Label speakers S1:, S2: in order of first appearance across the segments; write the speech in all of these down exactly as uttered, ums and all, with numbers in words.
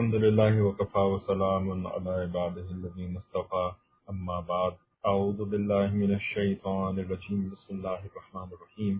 S1: الحمد لله وكفى وسلام على عباده الذين اصطفى أما بعد أعوذ بالله من الشيطان الرجيم بسم الله الرحمن الرحيم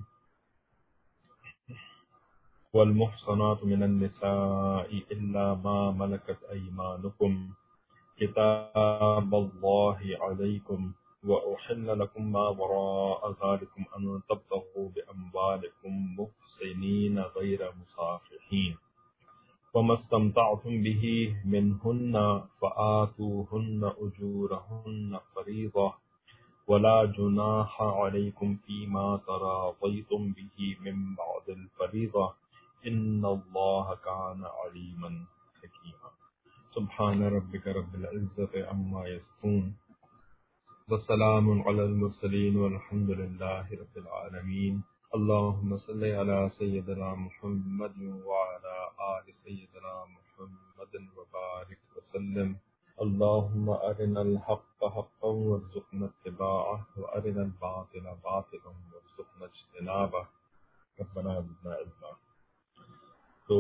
S1: والمحصنات من النساء إلا ما ملكت أيمانكم كتاب الله عليكم وأحل لكم ما وراء ذلكم أن تبتغوا بأموالكم محصنين غير مسافحين وما استمتعتم به منهن فآتوهن أجورهن فريضة ولا جناح عليكم فيما تراضيتم به من بعد الفريضة إن الله كان عليما حكيما سبحان ربك رب العزة عما يصفون والسلام على المرسلين والحمد لله رب العالمين اللهم صل على سيدنا محمد وعلى آل سيدنا محمد وبارك وسلم اللهم أرنا الحق حقا وارزقنا اتباعه وأرنا الباطل باطلا وارزقنا اجتنابه ربنا زدنا علما. تو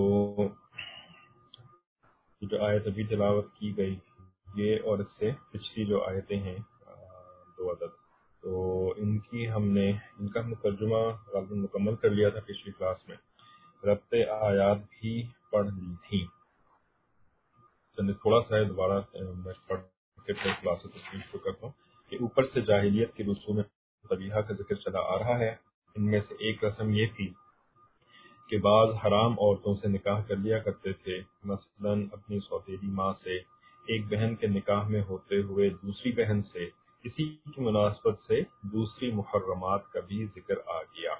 S1: جو آیت ابھی تلاوت کی گئی یہ اور اس سے پچھلی جو آیتیں ہیں دو عدد، تو ان کی ہم نے ان کا ترجمہ غالباً مکمل کر لیا تھا پچھلی کلاس میں، ربط آیات بھی پڑھ لی تھی. تھوڑا سا ہے دوبارہ میں پڑھ کے پھر کلاس سے تشریح شروع کرتا ہوں کہ اوپر سے جاہلیت کے رسوم طبیعہ کا ذکر چلا آ رہا ہے. ان میں سے ایک رسم یہ تھی کہ بعض حرام عورتوں سے نکاح کر لیا کرتے تھے، مثلا اپنی سوتیلی ماں سے، ایک بہن کے نکاح میں ہوتے ہوئے دوسری بہن سے، اسی کی مناسبت سے دوسری محرمات کا بھی ذکر آ گیا.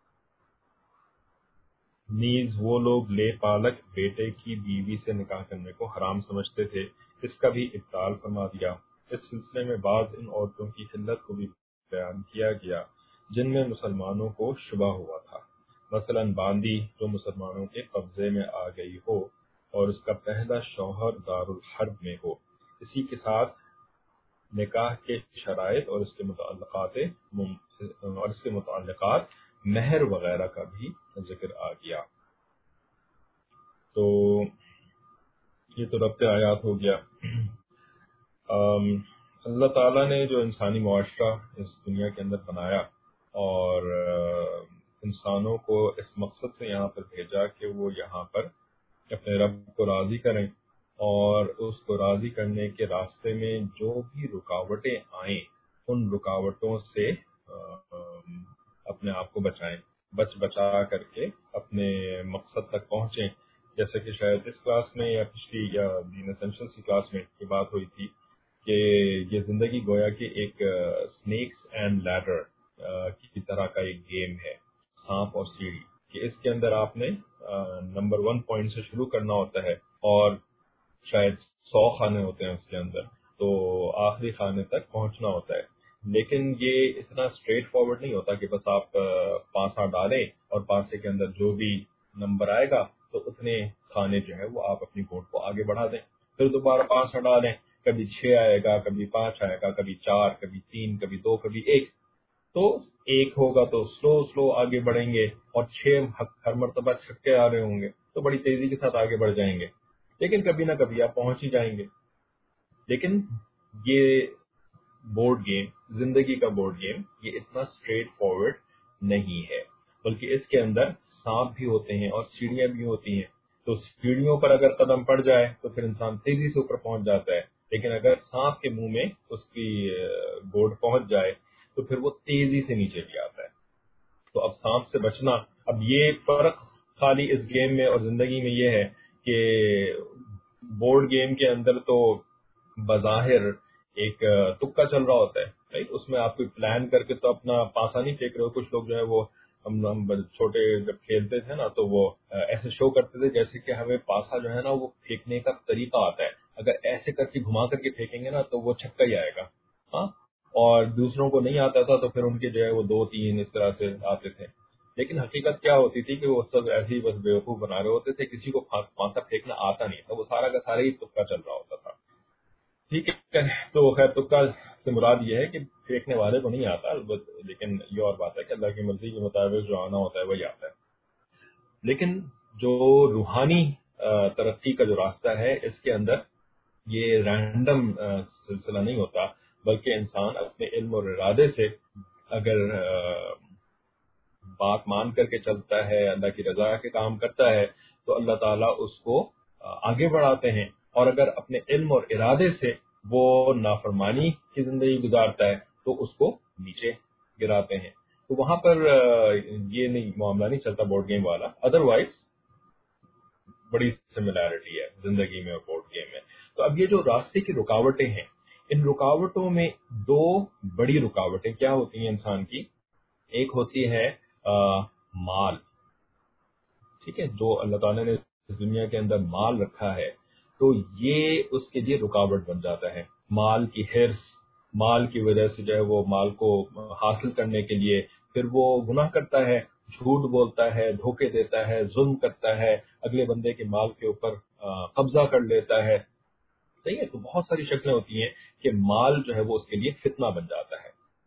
S1: نیز وہ لوگ لے پالک بیٹے کی بیوی سے نکاح کرنے کو حرام سمجھتے تھے، اس کا بھی ابطال فرما دیا. اس سلسلے میں بعض ان عورتوں کی حلت کو بھی بیان کیا گیا جن میں مسلمانوں کو شبہ ہوا تھا، مثلا باندی جو مسلمانوں کے قبضے میں آ گئی ہو اور اس کا پہلا شوہر دارالحرب میں ہو. اسی کے ساتھ نکاح کے شرائط اور اس کے متعلقات اور اس کے متعلقات مہر وغیرہ کا بھی ذکر آ گیا. تو یہ تو ربط آیات ہو گیا. اللہ تعالیٰ نے جو انسانی معاشرہ اس دنیا کے اندر بنایا اور انسانوں کو اس مقصد سے یہاں پر بھیجا کہ وہ یہاں پر اپنے رب کو راضی کریں اور اس کو راضی کرنے کے راستے میں جو بھی رکاوٹیں آئیں ان رکاوٹوں سے اپنے آپ کو بچائیں، بچ بچا کر کے اپنے مقصد تک پہنچیں. جیسے کہ شاید اس کلاس میں یا پچھلی یا دین ایسنشلز کی کلاس میں یہ بات ہوئی تھی کہ یہ زندگی گویا کہ ایک سنیکس اینڈ لیڈر کی طرح کا ایک گیم ہے، سانپ اور سیڑھی، کہ اس کے اندر آپ نے نمبر ون پوائنٹ سے شروع کرنا ہوتا ہے اور شاید سو خانے ہوتے ہیں اس کے اندر، تو آخری خانے تک پہنچنا ہوتا ہے. لیکن یہ اتنا اسٹریٹ فارورڈ نہیں ہوتا کہ بس آپ پانسا ڈالیں اور پانسے کے اندر جو بھی نمبر آئے گا تو اتنے کھانے جو ہے وہ آپ اپنی بورڈ کو آگے بڑھا دیں، پھر دوبارہ پانسا ڈالیں، کبھی چھ آئے گا، کبھی پانچ آئے گا، کبھی چار، کبھی تین، کبھی دو، کبھی ایک. تو ایک ہوگا تو سلو سلو آگے بڑھیں گے اور چھ ہر مرتبہ چھکے آ رہے ہوں گے تو بڑی تیزی کے ساتھ آگے بڑھ جائیں گے، لیکن کبھی نہ کبھی آپ پہنچ ہی جائیں گے. لیکن یہ بورڈ گیم، زندگی کا بورڈ گیم، یہ اتنا اسٹریٹ فارورڈ نہیں ہے، بلکہ اس کے اندر سانپ بھی ہوتے ہیں اور سیڑھیاں بھی ہوتی ہیں. تو سیڑھیوں پر اگر قدم پڑ جائے تو پھر انسان تیزی سے اوپر پہنچ جاتا ہے، لیکن اگر سانپ کے منہ میں اس کی بورڈ پہنچ جائے تو پھر وہ تیزی سے نیچے بھی آتا ہے. تو اب سانپ سے بچنا، اب یہ فرق خالی اس گیم میں اور زندگی میں یہ ہے کہ بورڈ گیم کے اندر تو بظاہر ایک تکا چل رہا ہوتا ہے، رائٹ؟ اس میں آپ کوئی پلان کر کے تو اپنا پاسا نہیں پھینک رہے ہو. کچھ لوگ جو ہے وہ ہم ہم چھوٹے جب کھیلتے تھے نا تو وہ ایسے شو کرتے تھے جیسے کہ ہمیں پاسا جو ہے نا وہ پھینکنے کا طریقہ آتا ہے، اگر ایسے کر کے گھما کر کے پھینکیں گے نا تو وہ چھکا ہی آئے گا. ہاں، اور دوسروں کو نہیں آتا تھا تو پھر ان کے جو ہے وہ دو تین اس طرح سے آتے تھے. لیکن حقیقت کیا ہوتی تھی کہ وہ سب ایسے ہی بس بیوقوف بنا رہے ہوتے تھے، کسی کو پانسا پھینکنا آتا نہیں تھا، وہ سارا کا سارا ہی تکا چل رہا ہوتا تھا. ٹھیک ہے، تو خیر تکا سے مراد یہ ہے کہ پھینکنے والے کو نہیں آتا، لیکن یہ اور بات ہے کہ اللہ کی مرضی کے مطابق جو آنا ہوتا ہے وہی آتا ہے. لیکن جو روحانی ترقی کا جو راستہ ہے اس کے اندر یہ رینڈم سلسلہ نہیں ہوتا، بلکہ انسان اپنے علم اور ارادے سے اگر بات مان کر کے چلتا ہے، اللہ کی رضا کے کام کرتا ہے، تو اللہ تعالیٰ اس کو آگے بڑھاتے ہیں، اور اگر اپنے علم اور ارادے سے وہ نافرمانی کی زندگی گزارتا ہے تو اس کو نیچے گراتے ہیں۔ تو وہاں پر یہ نہیں معاملہ نہیں چلتا بورڈ گیم والا، ادروائز بڑی سملیرٹی ہے زندگی میں اور بورڈ گیم میں۔ تو اب یہ جو راستے کی رکاوٹیں ہیں، ان رکاوٹوں میں دو بڑی رکاوٹیں کیا ہوتی ہیں انسان کی؟ ایک ہوتی ہے آ, مال، ٹھیک ہے، جو اللہ تعالیٰ نے اس دنیا کے اندر مال رکھا ہے تو یہ اس کے لیے رکاوٹ بن جاتا ہے۔ مال کی حرص، مال کی وجہ سے جو ہے وہ مال کو حاصل کرنے کے لیے پھر وہ گناہ کرتا ہے، جھوٹ بولتا ہے، دھوکے دیتا ہے، ظلم کرتا ہے، اگلے بندے کے مال کے اوپر قبضہ کر لیتا ہے، صحیح ہے۔ تو بہت ساری شکلیں ہوتی ہیں کہ مال جو ہے وہ اس کے لیے فتنہ بن جاتا ہے۔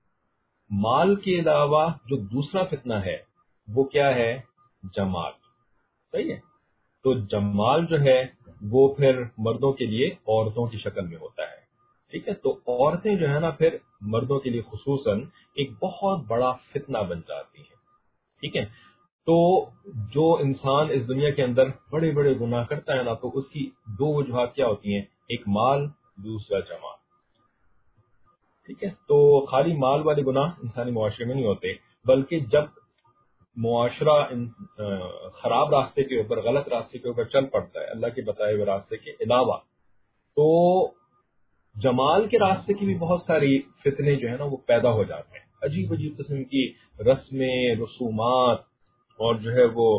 S1: مال کے علاوہ جو دوسرا فتنہ ہے وہ کیا ہے؟ جمال، صحیح ہے۔ تو جمال جو ہے وہ پھر مردوں کے لیے عورتوں کی شکل میں ہوتا ہے، ٹھیک ہے۔ تو عورتیں جو ہے نا پھر مردوں کے لیے خصوصاً ایک بہت بڑا فتنہ بن جاتی ہیں، ٹھیک ہے۔ تو جو انسان اس دنیا کے اندر بڑے بڑے گناہ کرتا ہے نا، تو اس کی دو وجوہات کیا ہوتی ہیں؟ ایک مال، دوسرا جمال، ٹھیک ہے۔ تو خالی مال والے گناہ انسانی معاشرے میں نہیں ہوتے، بلکہ جب معاشرہ خراب راستے کے اوپر، غلط راستے کے اوپر چل پڑتا ہے اللہ کے بتائے ہوئے راستے کے علاوہ، تو جمال کے راستے کی بھی بہت ساری فتنے جو ہے نا وہ پیدا ہو جاتے ہیں، عجیب عجیب قسم کی رسمیں، رسومات اور جو ہے وہ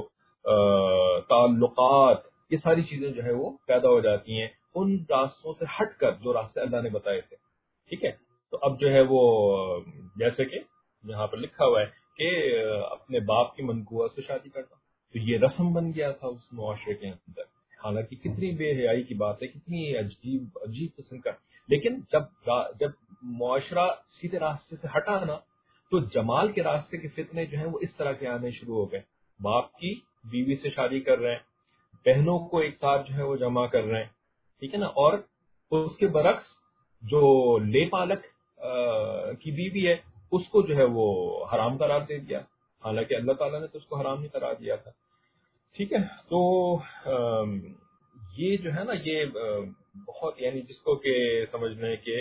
S1: تعلقات، یہ ساری چیزیں جو ہے وہ پیدا ہو جاتی ہیں ان راستوں سے ہٹ کر جو راستے اللہ نے بتائے تھے، ٹھیک ہے۔ تو اب جو ہے وہ جیسے کہ یہاں پر لکھا ہوا ہے کہ اپنے باپ کی منقوہ سے شادی کرنا، تو یہ رسم بن گیا تھا اس معاشرے کے اندر، حالانکہ کتنی بے حیائی کی بات ہے، کتنی عجیب عجیب قسم کا، لیکن جب جب معاشرہ سیدھے راستے سے ہٹا نا تو جمال کے راستے کے فتنے جو ہیں وہ اس طرح کے آنے شروع ہو گئے۔ باپ کی بیوی سے شادی کر رہے ہیں، بہنوں کو ایک ساتھ جو ہے وہ جمع کر رہے ہیں، ٹھیک ہے نا، اور اس کے برعکس جو لے پالک کی بیوی ہے اس کو جو ہے وہ حرام قرار دے دیا، حالانکہ اللہ تعالیٰ نے تو اس کو حرام نہیں قرار دیا تھا، ٹھیک ہے۔ تو یہ جو ہے نا یہ بہت، یعنی جس کو کہ سمجھ لیں کہ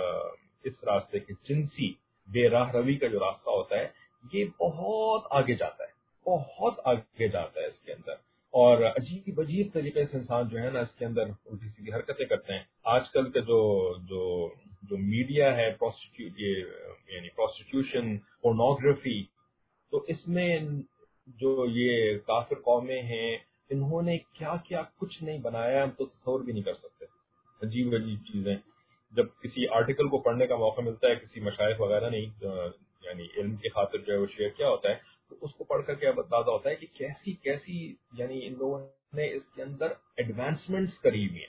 S1: اس راستے کے جنسی بے راہ روی کا جو راستہ ہوتا ہے یہ بہت آگے جاتا ہے، بہت آگے جاتا ہے اس کے اندر، اور عجیب عجیب طریقے سے انسان جو ہے نا اس کے اندر الٹی سیدھی حرکتیں کرتے ہیں۔ آج کل کا جو جو جو میڈیا ہے، یعنی پروسٹیٹیوشن، پورنوگرافی، تو اس میں جو یہ کافر قومیں ہیں انہوں نے کیا کیا کچھ نہیں بنایا، ہم تو تصور بھی نہیں کر سکتے، عجیب عجیب چیزیں۔ جب کسی آرٹیکل کو پڑھنے کا موقع ملتا ہے، کسی مشائخ وغیرہ نے یعنی علم کی خاطر جو ہے وہ شیئر کیا ہوتا ہے، تو اس کو پڑھ کر کے اب اندازہ ہوتا ہے کہ کیسی کیسی یعنی ان لوگوں نے اس کے اندر ایڈوانسمنٹس کری ہوئی ہیں۔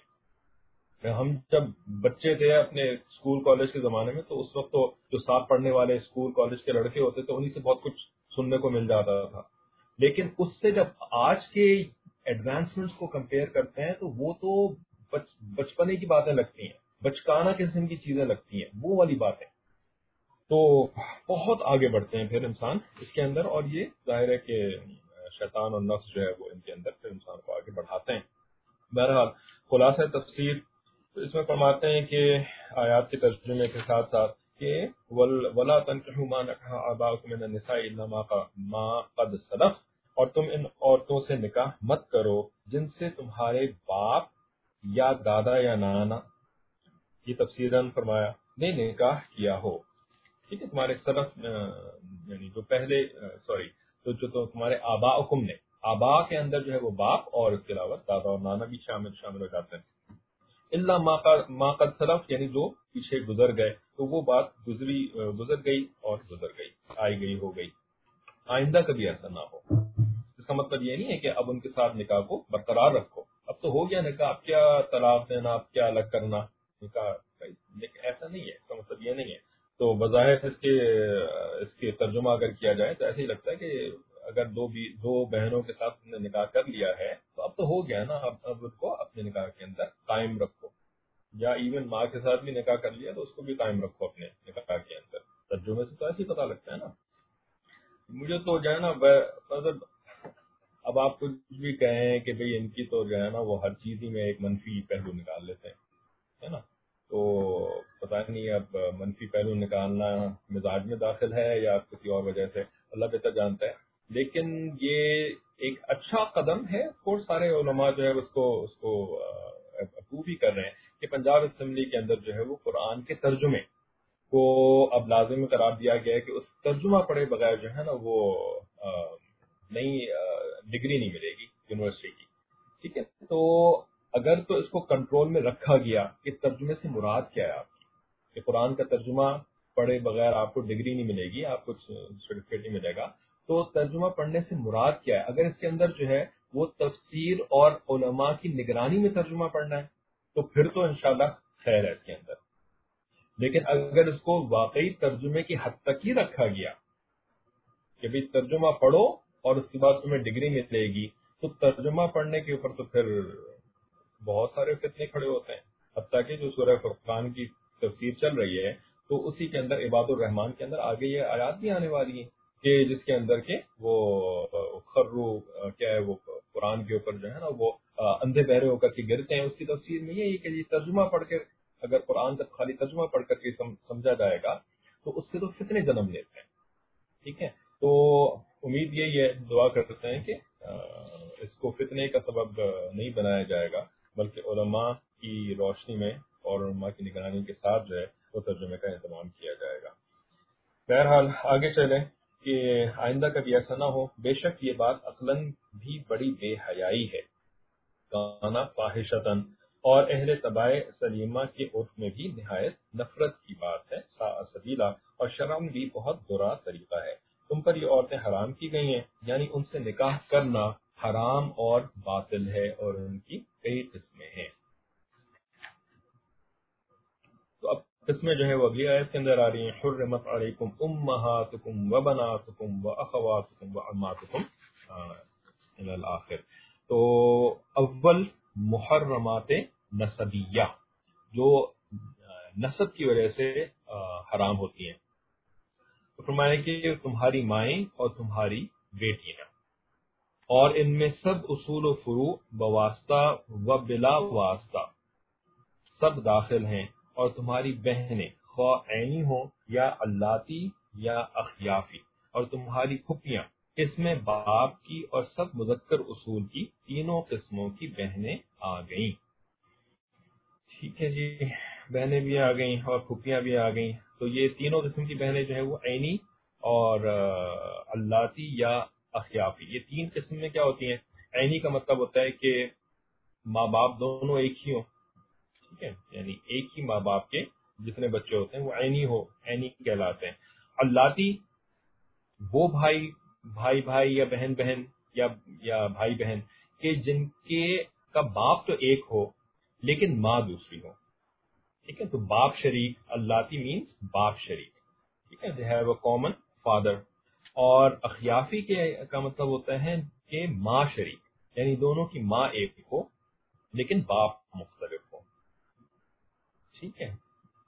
S1: ہم جب بچے تھے اپنے اسکول کالج کے زمانے میں، تو اس وقت تو جو ساتھ پڑھنے والے اسکول کالج کے لڑکے ہوتے تھے انہی سے بہت کچھ سننے کو مل جاتا تھا، لیکن اس سے جب آج کے ایڈوانسمنٹس کو کمپیئر کرتے ہیں تو وہ تو بچ بچپنے کی باتیں لگتی ہیں، بچکانہ قسم کی چیزیں لگتی ہیں، وہ والی باتیں۔ تو بہت آگے بڑھتے ہیں پھر انسان اس کے اندر، اور یہ ظاہر ہے کہ شیطان اور نفس جو ہے وہ ان کے اندر پھر انسان کو آگے بڑھاتے ہیں۔ بہرحال خلاصہ تفسیر تو اس میں فرماتے ہیں کہ آیات کے ترجمے کے ساتھ ساتھ کہ وَلَا تَنكِحُوا مَا نَكَحَ آبَاؤُكُم مِّنَ النِّسَاءِ إِلَّا مَا قَدْ سَلَفَ، اور تم ان عورتوں سے نکاح مت کرو جن سے تمہارے باپ یا دادا یا نانا، یہ تفسیراً فرمایا، نے نکاح کیا ہو، ٹھیک ہے، تمہارے سلف یعنی جو پہلے سوری تو جو تو تمہارے آباؤکم نے، آبا کے اندر جو ہے وہ باپ اور اس کے علاوہ دادا اور نانا بھی شامل شامل ہو جاتے ہیں۔ الا ما قد سلف، یعنی جو پیچھے گزر گئے، تو وہ بات گزری گزر گئی اور گزر گئی، آئی گئی ہو گئی، آئندہ کبھی ایسا نہ ہو۔ اس کا مطلب یہ نہیں ہے کہ اب ان کے ساتھ نکاح کو برقرار رکھو، اب تو ہو گیا نکاح، اب کیا طلاق دینا، اب کیا الگ کرنا نکاح، لیکن ایسا نہیں ہے، اس کا مطلب یہ نہیں ہے۔ تو بظاہر اس کے اس کے ترجمہ اگر کیا جائے تو ایسے ہی لگتا ہے کہ اگر دو بھی دو بہنوں کے ساتھ تم نے نکاح کر لیا ہے تو اب تو ہو گیا نا، اب اب اس کو اپنے نکاح کے اندر قائم رکھو، یا ایون ماں کے ساتھ بھی نکاح کر لیا تو اس کو بھی قائم رکھو اپنے نکاح کے اندر۔ ترجمے سے تو ایسے ہی پتہ لگتا ہے نا۔ مجھے تو جو ہے نا مطلب اب آپ کچھ بھی کہیں کہ بھئی ان کی تو جو ہے نا وہ ہر چیز ہی میں ایک منفی پہلو نکال لیتے ہیں، ہے نا، تو پتہ نہیں اب منفی پہلو نکالنا مزاج میں داخل ہے یا کسی اور وجہ سے، اللہ بہتر جانتا ہے، لیکن یہ ایک اچھا قدم ہے۔ اور سارے علماء جو ہے اس کو اس کو اپروو بھی کر رہے ہیں کہ پنجاب اسمبلی کے اندر جو ہے وہ قرآن کے ترجمے کو اب لازمی قرار دیا گیا ہے کہ اس ترجمہ پڑھے بغیر جو ہے نا وہ نئی ڈگری نہیں ملے گی یونیورسٹی کی، ٹھیک ہے۔ تو اگر تو اس کو کنٹرول میں رکھا گیا کہ ترجمے سے مراد کیا ہے آپ کی، کہ قرآن کا ترجمہ پڑھے بغیر آپ کو ڈگری نہیں ملے گی، آپ کو سرٹیفکیٹ نہیں ملے گا، تو ترجمہ پڑھنے سے مراد کیا ہے؟ اگر اس کے اندر جو ہے وہ تفسیر اور علماء کی نگرانی میں ترجمہ پڑھنا ہے تو پھر تو انشاءاللہ خیر ہے اس کے اندر، لیکن اگر اس کو واقعی ترجمے کی حد تک ہی رکھا گیا کہ بھی ترجمہ پڑھو اور اس کے بعد تمہیں ڈگری ملے گی، تو ترجمہ پڑھنے کے اوپر تو پھر بہت سارے فتنے کھڑے ہوتے ہیں۔ حتیٰ کہ جو سورہ فرقان کی تفسیر چل رہی ہے تو اسی کے اندر عباد الرحمان کے اندر آگے یہ آیات بھی آنے والی ہیں کہ جس کے اندر کہ وہ خرو کیا ہے، وہ قرآن کے اوپر جو ہے نا وہ اندھے بہرے ہو کر کے گرتے ہیں۔ اس کی تفسیر میں یہ ہے کہ یہ ترجمہ پڑھ کے اگر قرآن کا خالی ترجمہ پڑھ کر کے سمجھا جائے گا تو اس سے تو فتنے جنم لیتے ہیں، ٹھیک ہے۔ تو امید یہی ہے، دعا کرتے ہیں کہ اس کو فتنے کا سبب نہیں بنایا جائے گا، بلکہ علماء کی روشنی میں اور علماء کی نگرانی کے ساتھ جو ہے وہ ترجمے کا اہتمام کیا جائے گا۔ بہرحال آگے چلیں کہ آئندہ کبھی ایسا نہ ہو۔ بے شک یہ بات عقلاً بھی بڑی بے حیائی ہے، کانا فاحشتاً، اور اہل طبع سلیمہ کے عرف میں بھی نہایت نفرت کی بات ہے، ساء سبیلا، اور شرم بھی بہت برا طریقہ ہے۔ تم پر یہ عورتیں حرام کی گئی ہیں، یعنی ان سے نکاح کرنا حرام اور باطل ہے، اور ان کی کئی قسمیں ہیں۔ تو اب قسمیں جو ہے وہ اگلی آیت کے اندر آ رہی ہیں۔ حرمت علیکم امہاتکم و بناتکم و اخواتکم و عماتکم الی الآخر۔ تو اول محرمات نسبیہ جو نسب کی وجہ سے حرام ہوتی ہیں، تو فرمایا کہ تمہاری مائیں اور تمہاری بیٹیاں، اور ان میں سب اصول و فروع بواسطہ و بلا واسطہ سب داخل ہیں، اور تمہاری بہنیں خواہ عینی ہوں یا اللاتی یا اخیافی، اور تمہاری پھپھیاں، اس میں باپ کی اور سب مذکر اصول کی تینوں قسموں کی بہنیں آ گئیں۔ ٹھیک ہے جی، بہنیں بھی آ گئیں اور پھپھیاں بھی آ گئیں۔ تو یہ تینوں قسم کی بہنیں جو ہے وہ عینی اور اللاتی یا اخیافی، یہ تین قسم میں کیا ہوتی ہیں؟ عینی کا مطلب ہوتا ہے کہ ماں باپ دونوں ایک ہی ہوں، ٹھیک ہے، یعنی ایک ہی ماں باپ کے جتنے بچے ہوتے ہیں وہ عینی ہو، عینی کہلاتے ہیں۔ اللاتی وہ بھائی بھائی بھائی یا بہن بہن یا یا بھائی بہن کہ جن کے کا باپ تو ایک ہو لیکن ماں دوسری ہو، ٹھیک ہے، تو باپ شریک، اللاتی مینس باپ شریک، ٹھیک ہے، they have a common father. اور اخیافی کے کا مطلب ہوتا ہے کہ ماں شریک، یعنی دونوں کی ماں ایک ہو لیکن باپ مختلف ہو، ٹھیک ہے۔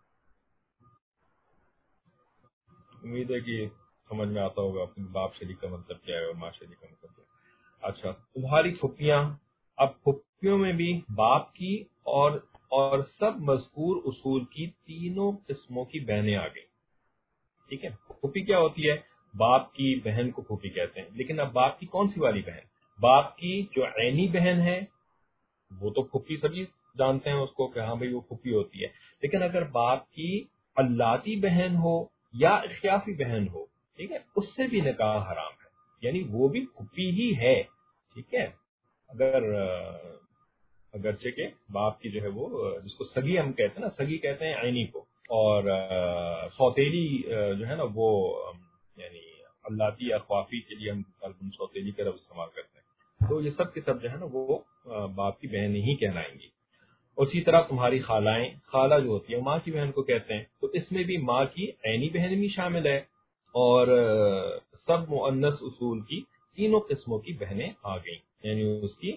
S1: امید ہے کہ سمجھ میں آتا ہوگا باپ شریک کا مطلب کیا ہے اور ماں شریک کا مطلب کیا ہے۔ اچھا، تمہاری پھپھیاں، اب پھپھیوں میں بھی باپ کی اور اور سب مذکور اصول کی تینوں قسموں کی بہنیں آ گئی، ٹھیک ہے۔ پھوپھی کیا ہوتی ہے؟ باپ کی بہن کو پھوپھی کہتے ہیں، لیکن اب باپ کی کون سی والی بہن؟ باپ کی جو عینی بہن ہے وہ تو پھوپھی سبھی جانتے ہیں اس کو کہ ہاں بھائی وہ پھوپھی ہوتی ہے، لیکن اگر باپ کی اللاتی بہن ہو یا اخیافی بہن ہو، ٹھیک ہے، اس سے بھی نکاح حرام ہے، یعنی وہ بھی پھوپھی ہی ہے، ٹھیک ہے، اگر اگرچہ کہ باپ کی جو ہے وہ جس کو سگی ہم کہتے ہیں نا، سگی کہتے ہیں عینی کو، اور سوتیلی جو ہے نا وہ یعنی اللاتی یا خوافی کے لیے ہم سوتیلی کا لفظ استعمال کرتے ہیں، تو یہ سب کے سب جو ہے نا وہ باپ کی بہن ہی کہلائیں گی۔ اسی طرح تمہاری خالائیں، خالہ جو ہوتی ہے ماں کی بہن کو کہتے ہیں، تو اس میں بھی ماں کی عینی بہن بھی شامل ہے، اور سب مؤنث اصول کی تینوں قسموں کی بہنیں آ گئیں، یعنی اس کی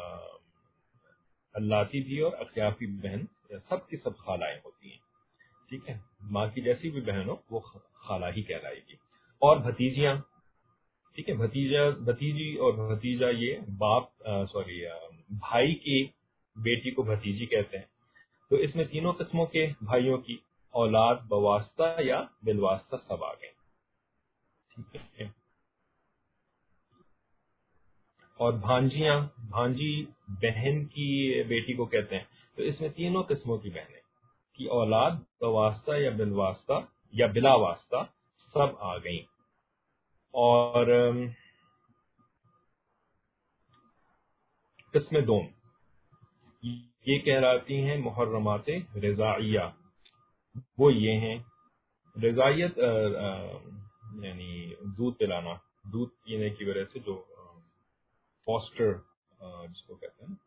S1: اللاتی بھی اور اخیافی بہن سب کی سب خالائیں ہوتی ہیں، ٹھیک ہے، ماں کی جیسی بھی بہن ہو وہ خالہ ہی کہلائے گی۔ اور بھتیجیاں، ٹھیک ہے، بھتیجا بھتیجی اور بھتیجا یہ باپ سوری بھائی کی بیٹی کو بھتیجی کہتے ہیں۔ تو اس میں تینوں قسموں کے بھائیوں کی اولاد بواسطہ یا بالواسطہ سب آ گئے، ٹھیک ہے۔ اور بھانجیاں، بھانجی بہن کی بیٹی کو کہتے ہیں، تو اس میں تینوں قسموں کی بہنیں کی اولاد بواسطہ یا بالواسطہ یا بلا واسطہ سب آ گئیں۔ اور قسم دوم یہ کہلاتی ہیں محرمات رضاعیہ، وہ یہ ہیں رضاعیت یعنی دودھ پلانا، دودھ پینے کی وجہ سے جو فاسٹر جس کو کہتے ہیں،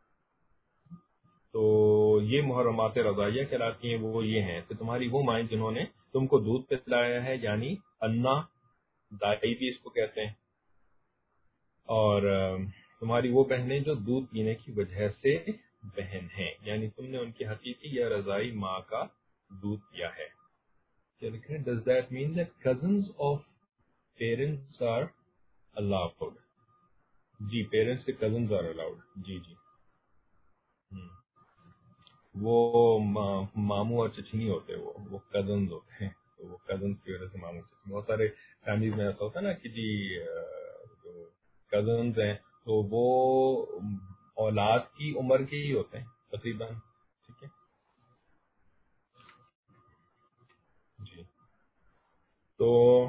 S1: تو یہ محرمات رضاعیہ کہلاتی ہیں۔ وہ یہ ہیں کہ تمہاری وہ مائیں جنہوں نے تم کو دودھ پلایا ہے، یعنی انا دائی بھی اس کو کہتے ہیں، اور تمہاری وہ بہنیں جو دودھ پینے کی وجہ سے بہن ہیں، یعنی تم نے ان کی حقیقی یا رضائی ماں کا دودھ پیا ہے۔ Does that mean that cousins of parents are allowed؟ جی، پیرنٹس کے کزنز آر الاؤڈ، جی جی وہ ماموں اور چچنی ہوتے ہیں، وہ وہ کزنز ہوتے ہیں، تو وہ کزنز کی وجہ سے ماموں چچنی۔ بہت سارے فیملیز میں ایسا ہوتا ہے نا کہ جی جو کزنز ہیں تو وہ اولاد کی عمر کے ہی ہوتے ہیں تقریباً، ٹھیک ہے جی۔ تو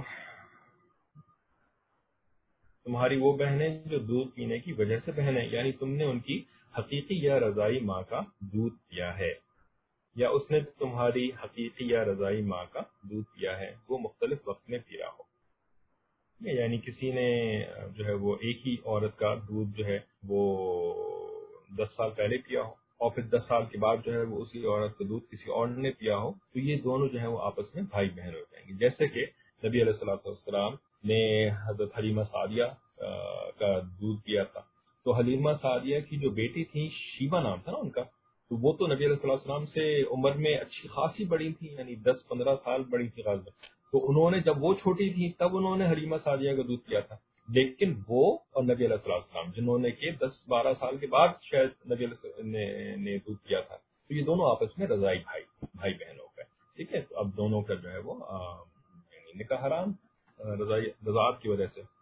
S1: تمہاری وہ بہنیں جو دودھ پینے کی وجہ سے بہنیں، یعنی تم نے ان کی حقیقی یا رضائی ماں کا دودھ پیا ہے، یا اس نے تمہاری حقیقی یا رضائی ماں کا دودھ پیا ہے، وہ مختلف وقت میں پیا ہو، یعنی کسی نے جو ہے وہ ایک ہی عورت کا دودھ جو ہے وہ دس سال پہلے پیا ہو، اور پھر دس سال کے بعد جو ہے وہ اسی عورت کا دودھ کسی اور نے پیا ہو، تو یہ دونوں جو ہے وہ آپس میں بھائی بہن ہو جائیں گے۔ جیسے کہ نبی علیہ الصلوۃ والسلام نے حضرت حلیمہ سعدیہ کا دودھ پیا تھا، تو حلیمہ سعدیہ کی جو بیٹی تھی، شیبہ نام تھا نا ان کا، تو وہ تو نبی علیہ الصلوۃ والسلام سے عمر میں اچھی خاصی بڑی تھی، یعنی دس پندرہ سال بڑی تھی غالباً، تو انہوں نے جب وہ چھوٹی تھی تب انہوں نے حلیمہ سعدیہ کا دودھ پیا تھا، لیکن وہ اور نبی علیہ الصلوۃ والسلام جنہوں نے کہ دس بارہ سال کے بعد شاید نبی علیہ السلام نے, نے دودھ پیا تھا، تو یہ دونوں آپس میں رضائی بھائی بھائی بہن ہو گئے، ٹھیک ہے۔ تو اب دونوں کا جو ہے وہ یعنی نکاح حرام رضائی رضاعت کی وجہ سے۔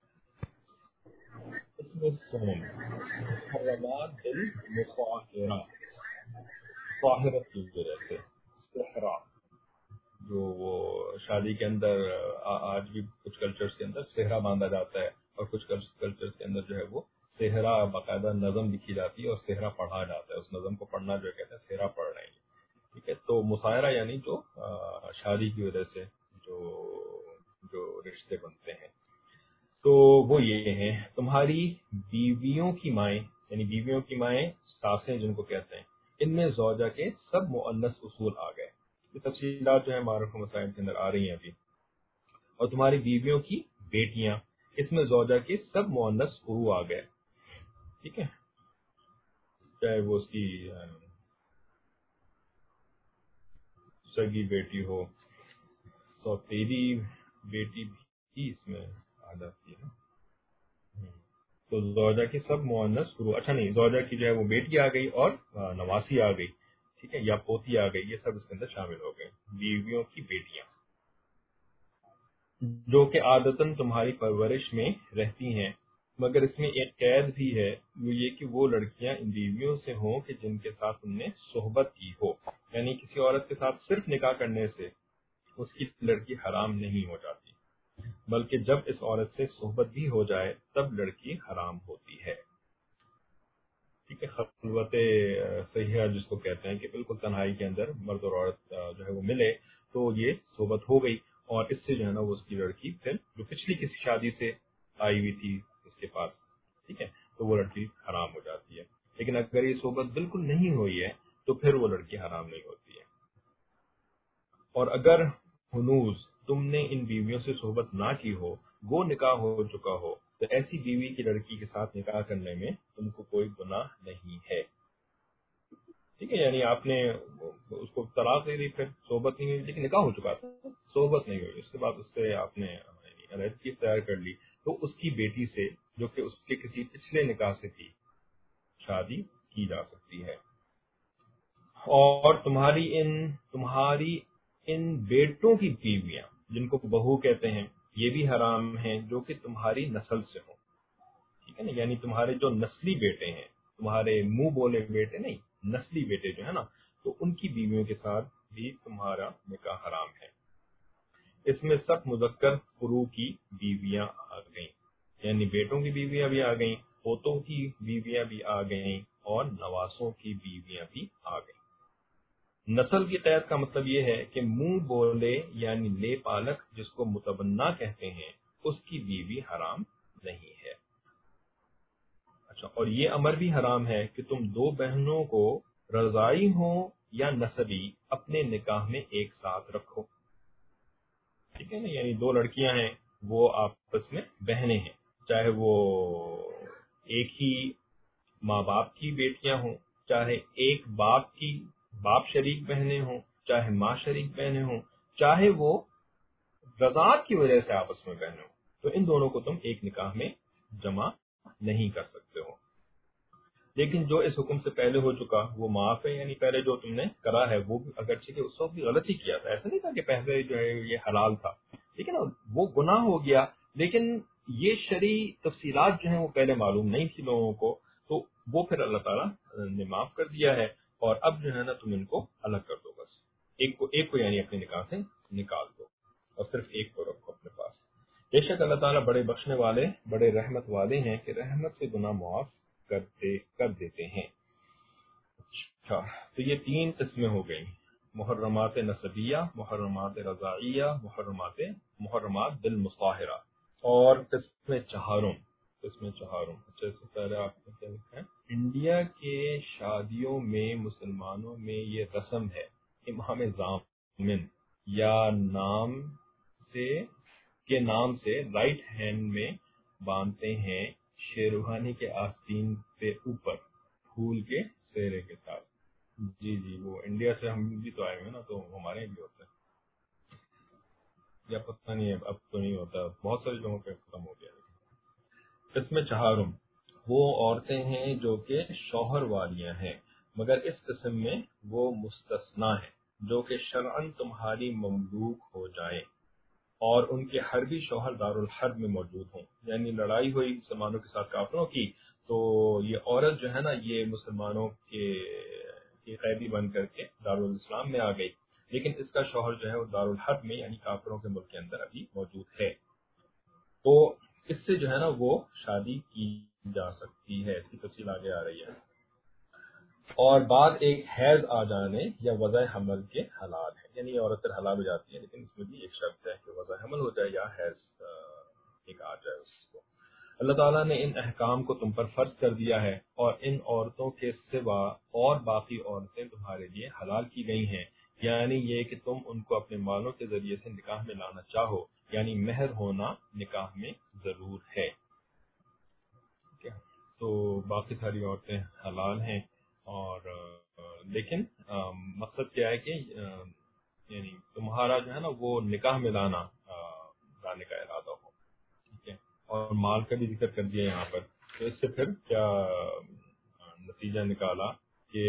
S1: اس میں سوم محرمات بالمصاہرہ، طاہرت کی وجہ سے، صحرا جو وہ شادی کے اندر آج بھی کچھ کلچرز کے اندر صحرا باندھا جاتا ہے، اور کچھ کلچرز کے اندر جو ہے وہ صحرا باقاعدہ نظم لکھی جاتی ہے اور صحرا پڑھا جاتا ہے، اس نظم کو پڑھنا جو کہتے ہیں صحرا پڑھ رہے ہیں، ٹھیک ہے۔ تو مصاہرہ یعنی جو شادی کی وجہ سے جو جو رشتے بنتے ہیں، تو وہ یہ ہیں تمہاری بیویوں کی مائیں، یعنی بیویوں کی مائیں ساسیں جن کو کہتے ہیں، ان میں زوجہ کے سب مؤنث اصول آ گئے، یہ تفصیلات جو ہے معروف مسائل کے اندر آ رہی ہیں ابھی۔ اور تمہاری بیویوں کی بیٹیاں، اس میں زوجہ کے سب مؤنث فروع آ گئے، ٹھیک ہے، چاہے وہ اس کی سگی بیٹی ہو، سوتیلی بیٹی بھی اس میں آ جاتی ہے، تو زوجہ کی سب مؤنث فروع، اچھا نہیں، زوجہ کی جو ہے وہ بیٹی آ گئی اور نواسی آ گئی، ٹھیک ہے، یا پوتی آ گئی، یہ سب اس کے اندر شامل ہو گئے، بیویوں کی بیٹیاں جو کہ عادتاً تمہاری پرورش میں رہتی ہیں، مگر اس میں ایک قید بھی ہے، وہ یہ کہ وہ لڑکیاں ان بیویوں سے ہوں کہ جن کے ساتھ تم نے صحبت کی ہو، یعنی کسی عورت کے ساتھ صرف نکاح کرنے سے اس کی لڑکی حرام نہیں ہو جاتی، بلکہ جب اس عورت سے صحبت بھی ہو جائے تب لڑکی حرام ہوتی ہے، ٹھیک ہے۔ خلوت صحیحہ جس کو کہتے ہیں کہ بالکل تنہائی کے اندر مرد اور عورت جو ہے وہ ملے تو یہ صحبت ہو گئی، اور اس سے جو ہے نا وہ اس کی لڑکی پھر جو پچھلی کسی شادی سے آئی ہوئی تھی اس کے پاس، ٹھیک ہے، تو وہ لڑکی حرام ہو جاتی ہے، لیکن اگر یہ صحبت بالکل نہیں ہوئی ہے تو پھر وہ لڑکی حرام نہیں ہوتی ہے۔ اور اگر ہنوز تم نے ان بیویوں سے صحبت نہ کی ہو، وہ نکاح ہو چکا ہو، تو ایسی بیوی کی لڑکی کے ساتھ نکاح کرنے میں تم کو کوئی گناہ نہیں ہے، ٹھیک ہے. یعنی آپ نے اس کو طلاق دے دی، پھر صحبت نہیں ہوئی، لیکن نکاح ہو چکا تھا، صحبت نہیں ہوئی، اس کے بعد اس سے آپ نے علیحدگی اختیار کر لی، تو اس کی بیٹی سے جو کہ اس کے کسی پچھلے نکاح سے تھی شادی کی جا سکتی ہے. اور تمہاری ان تمہاری ان بیٹوں کی بیویاں جن کو بہو کہتے ہیں یہ بھی حرام ہیں جو کہ تمہاری نسل سے ہوں، ٹھیک ہے نا. یعنی تمہارے جو نسلی بیٹے ہیں، تمہارے منہ بولے بیٹے نہیں، نسلی بیٹے جو ہے نا، تو ان کی بیویوں کے ساتھ بھی تمہارا نکاح حرام ہے. اس میں سب مذکر فروع کی بیویاں آ گئیں، یعنی بیٹوں کی بیویاں بھی آ گئیں، پوتوں کی بیویاں بھی آ گئیں، اور نواسوں کی بیویاں بھی آ گئیں. نسل کی قید کا مطلب یہ ہے کہ منہ بولے یعنی لے پالک جس کو متبنہ کہتے ہیں اس کی بیوی حرام نہیں ہے. اچھا، اور یہ امر بھی حرام ہے کہ تم دو بہنوں کو رضائی ہوں یا نسبی اپنے نکاح میں ایک ساتھ رکھو، ٹھیک ہے نا. یعنی دو لڑکیاں ہیں، وہ آپس میں بہنیں ہیں، چاہے وہ ایک ہی ماں باپ کی بیٹیاں ہوں، چاہے ایک باپ کی باپ شریک بہنیں ہوں، چاہے ماں شریک بہنیں ہوں، چاہے وہ رضاعت کی وجہ سے آپس میں بہنیں ہوں، تو ان دونوں کو تم ایک نکاح میں جمع نہیں کر سکتے ہو. لیکن جو اس حکم سے پہلے ہو چکا وہ معاف ہے، یعنی پہلے جو تم نے کرا ہے وہ اگرچہ کہ اس وقت بھی غلطی کیا تھا، ایسا نہیں تھا کہ پہلے جو ہے یہ حلال تھا، ٹھیک ہے نا، وہ گناہ ہو گیا، لیکن یہ شرعی تفصیلات جو ہیں وہ پہلے معلوم نہیں تھی لوگوں کو، تو وہ پھر اللہ تعالیٰ نے معاف کر دیا ہے. اور اب جو ہے نا تم ان کو الگ کر دو، بس ایک کو ایک کو یعنی اپنے نکاح سے نکال دو اور صرف ایک کو رکھو اپنے پاس. بے شک اللہ تعالیٰ بڑے بخشنے والے بڑے رحمت والے ہیں کہ رحمت سے گناہ معاف کرتے کر دیتے ہیں. اچھا، تو یہ تین قسمیں ہو گئیں، محرمات نسبیہ، محرمات رضاعیہ، محرمات محرمات بالمصاہرہ. اور قسم چہارم قسم چہارم اچھا، اس سے پہلے آپ نے کیا لکھا ہے؟ انڈیا کے شادیوں میں مسلمانوں میں یہ رسم ہے امام ضامن یا نام سے کے نام سے رائٹ ہینڈ میں باندھتے ہیں شیروانی کے آستین پہ اوپر پھول کے سہرے کے ساتھ. جی جی وہ انڈیا سے ہم بھی تو آئے ہوئے نا، تو ہمارے بھی ہوتا ہے، یا پتہ نہیں ہے اب تو نہیں ہوتا، بہت سارے لوگوں پہ ختم ہو گیا. اس میں چہارم وہ عورتیں ہیں جو کہ شوہر والیاں ہیں، مگر اس قسم میں وہ مستثنا ہیں جو کہ شرعاً تمہاری مملوک ہو جائیں اور ان کے حربی شوہر دارالحرب میں موجود ہوں. یعنی لڑائی ہوئی مسلمانوں کے ساتھ کافروں کی، تو یہ عورت جو ہے نا یہ مسلمانوں کے قیدی بن کر کے دارالاسلام میں آ گئی، لیکن اس کا شوہر جو ہے وہ دارالحرب میں یعنی کافروں کے ملک کے اندر ابھی موجود ہے، تو اس سے جو ہے نا وہ شادی کی جا سکتی ہے. اس کی تفصیل آگے آ رہی ہے. اور بعد ایک حیض آ جانے یا وضع حمل کے حلال ہے، یعنی عورت پھر حلال ہو جاتی ہے، لیکن اس میں بھی ایک شرط ہے کہ وضع حمل ہو جائے یا حیض ایک آ جائے اس کو. اللہ تعالیٰ نے ان احکام کو تم پر فرض کر دیا ہے، اور ان عورتوں کے سوا اور باقی عورتیں تمہارے لیے حلال کی گئی ہیں، یعنی یہ کہ تم ان کو اپنے مالوں کے ذریعے سے نکاح میں لانا چاہو، یعنی مہر ہونا نکاح میں ضرور ہے. تو باقی ساری عورتیں حلال ہیں، اور لیکن مقصد کیا ہے کہ یعنی تمہارا جو ہے نا وہ نکاح میں لانا لانے کا ارادہ ہو، ٹھیک ہے. اور مال کا بھی ذکر کر دیا یہاں پر، تو اس سے پھر کیا نتیجہ نکالا کہ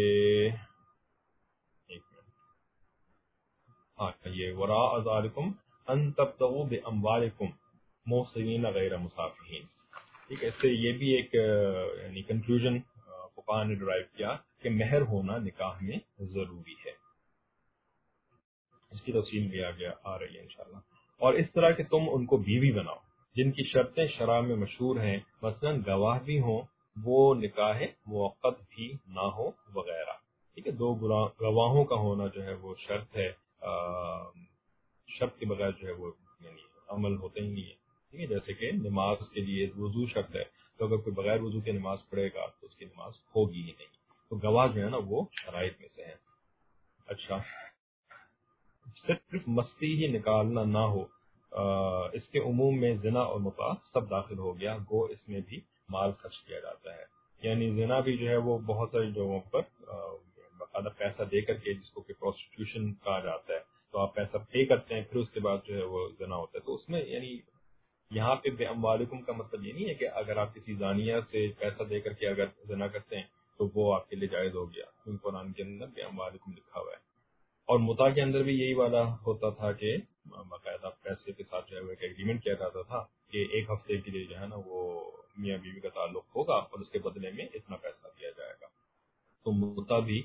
S1: ایک منٹ ہاں یہ وراء ذالکم ان تبتغوا باموالکم محسنین غیر مسافحین، ٹھیک ہے. اس سے یہ بھی ایک یعنی کنکلوژن فقہاء نے ڈرائیو کیا کہ مہر ہونا نکاح میں ضروری ہے. اس کی تفصیل بھی آگے آ رہی ہے انشاءاللہ. اور اس طرح کہ تم ان کو بیوی بناؤ جن کی شرطیں شرع میں مشہور ہیں، مثلا گواہ بھی ہوں، وہ نکاح موقت بھی نہ ہو وغیرہ، ٹھیک ہے. دو گواہوں کا ہونا جو ہے وہ شرط ہے، شرط کے بغیر جو ہے وہ یعنی عمل ہوتے ہی نہیں ہے، ٹھیک ہے. جیسے کہ نماز کے لیے وضو شرط ہے، تو اگر کوئی بغیر وضو کے نماز پڑھے گا تو اس کی نماز ہوگی ہی نہیں. تو گواہ جو ہے نا وہ شرائط میں سے ہے. اچھا، صرف مستی ہی نکالنا نہ ہو اس کے عموم میں زنا اور متع سب داخل ہو گیا، گو اس میں بھی مال خرچ کیا جاتا ہے. یعنی زنا بھی جو ہے وہ بہت سارے لوگوں پر باقاعدہ پیسہ دے کر کے، جس کو کہ پروسٹیٹیوشن کہا جاتا ہے، تو آپ پیسہ پے کرتے ہیں، پھر اس کے بعد جو ہے وہ زنا ہوتا ہے. تو اس میں یعنی یہاں پہ بے اموالکم کا مطلب یہ نہیں ہے کہ اگر آپ کسی زانیہ سے پیسہ دے کر کے اگر زنا کرتے ہیں تو وہ آپ کے لیے جائز ہو گیا، کیونکہ قرآن کے اندر بے اموالکم لکھا ہوا ہے. اور متع کے اندر بھی یہی والا ہوتا تھا کہ باقاعدہ پیسے کے ساتھ جو ہے وہ ایک ایگریمنٹ کیا جاتا تھا کہ ایک ہفتے کے لیے جو ہے نا وہ میاں بیوی کا تعلق ہوگا اور اس کے بدلے میں اتنا پیسہ دیا جائے گا. تو متع بھی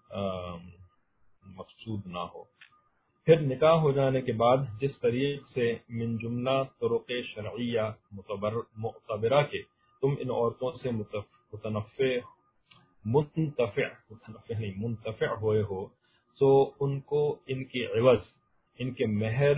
S1: مقصود نہ ہو. پھر نکاح ہو جانے کے بعد جس طریق سے من جملہ طرق شرعیہ معتبرہ کے تم ان عورتوں سے متنفع منتفع متنفع نہیں منتفع ہوئے ہو، تو ان کو ان کے عوض ان کے مہر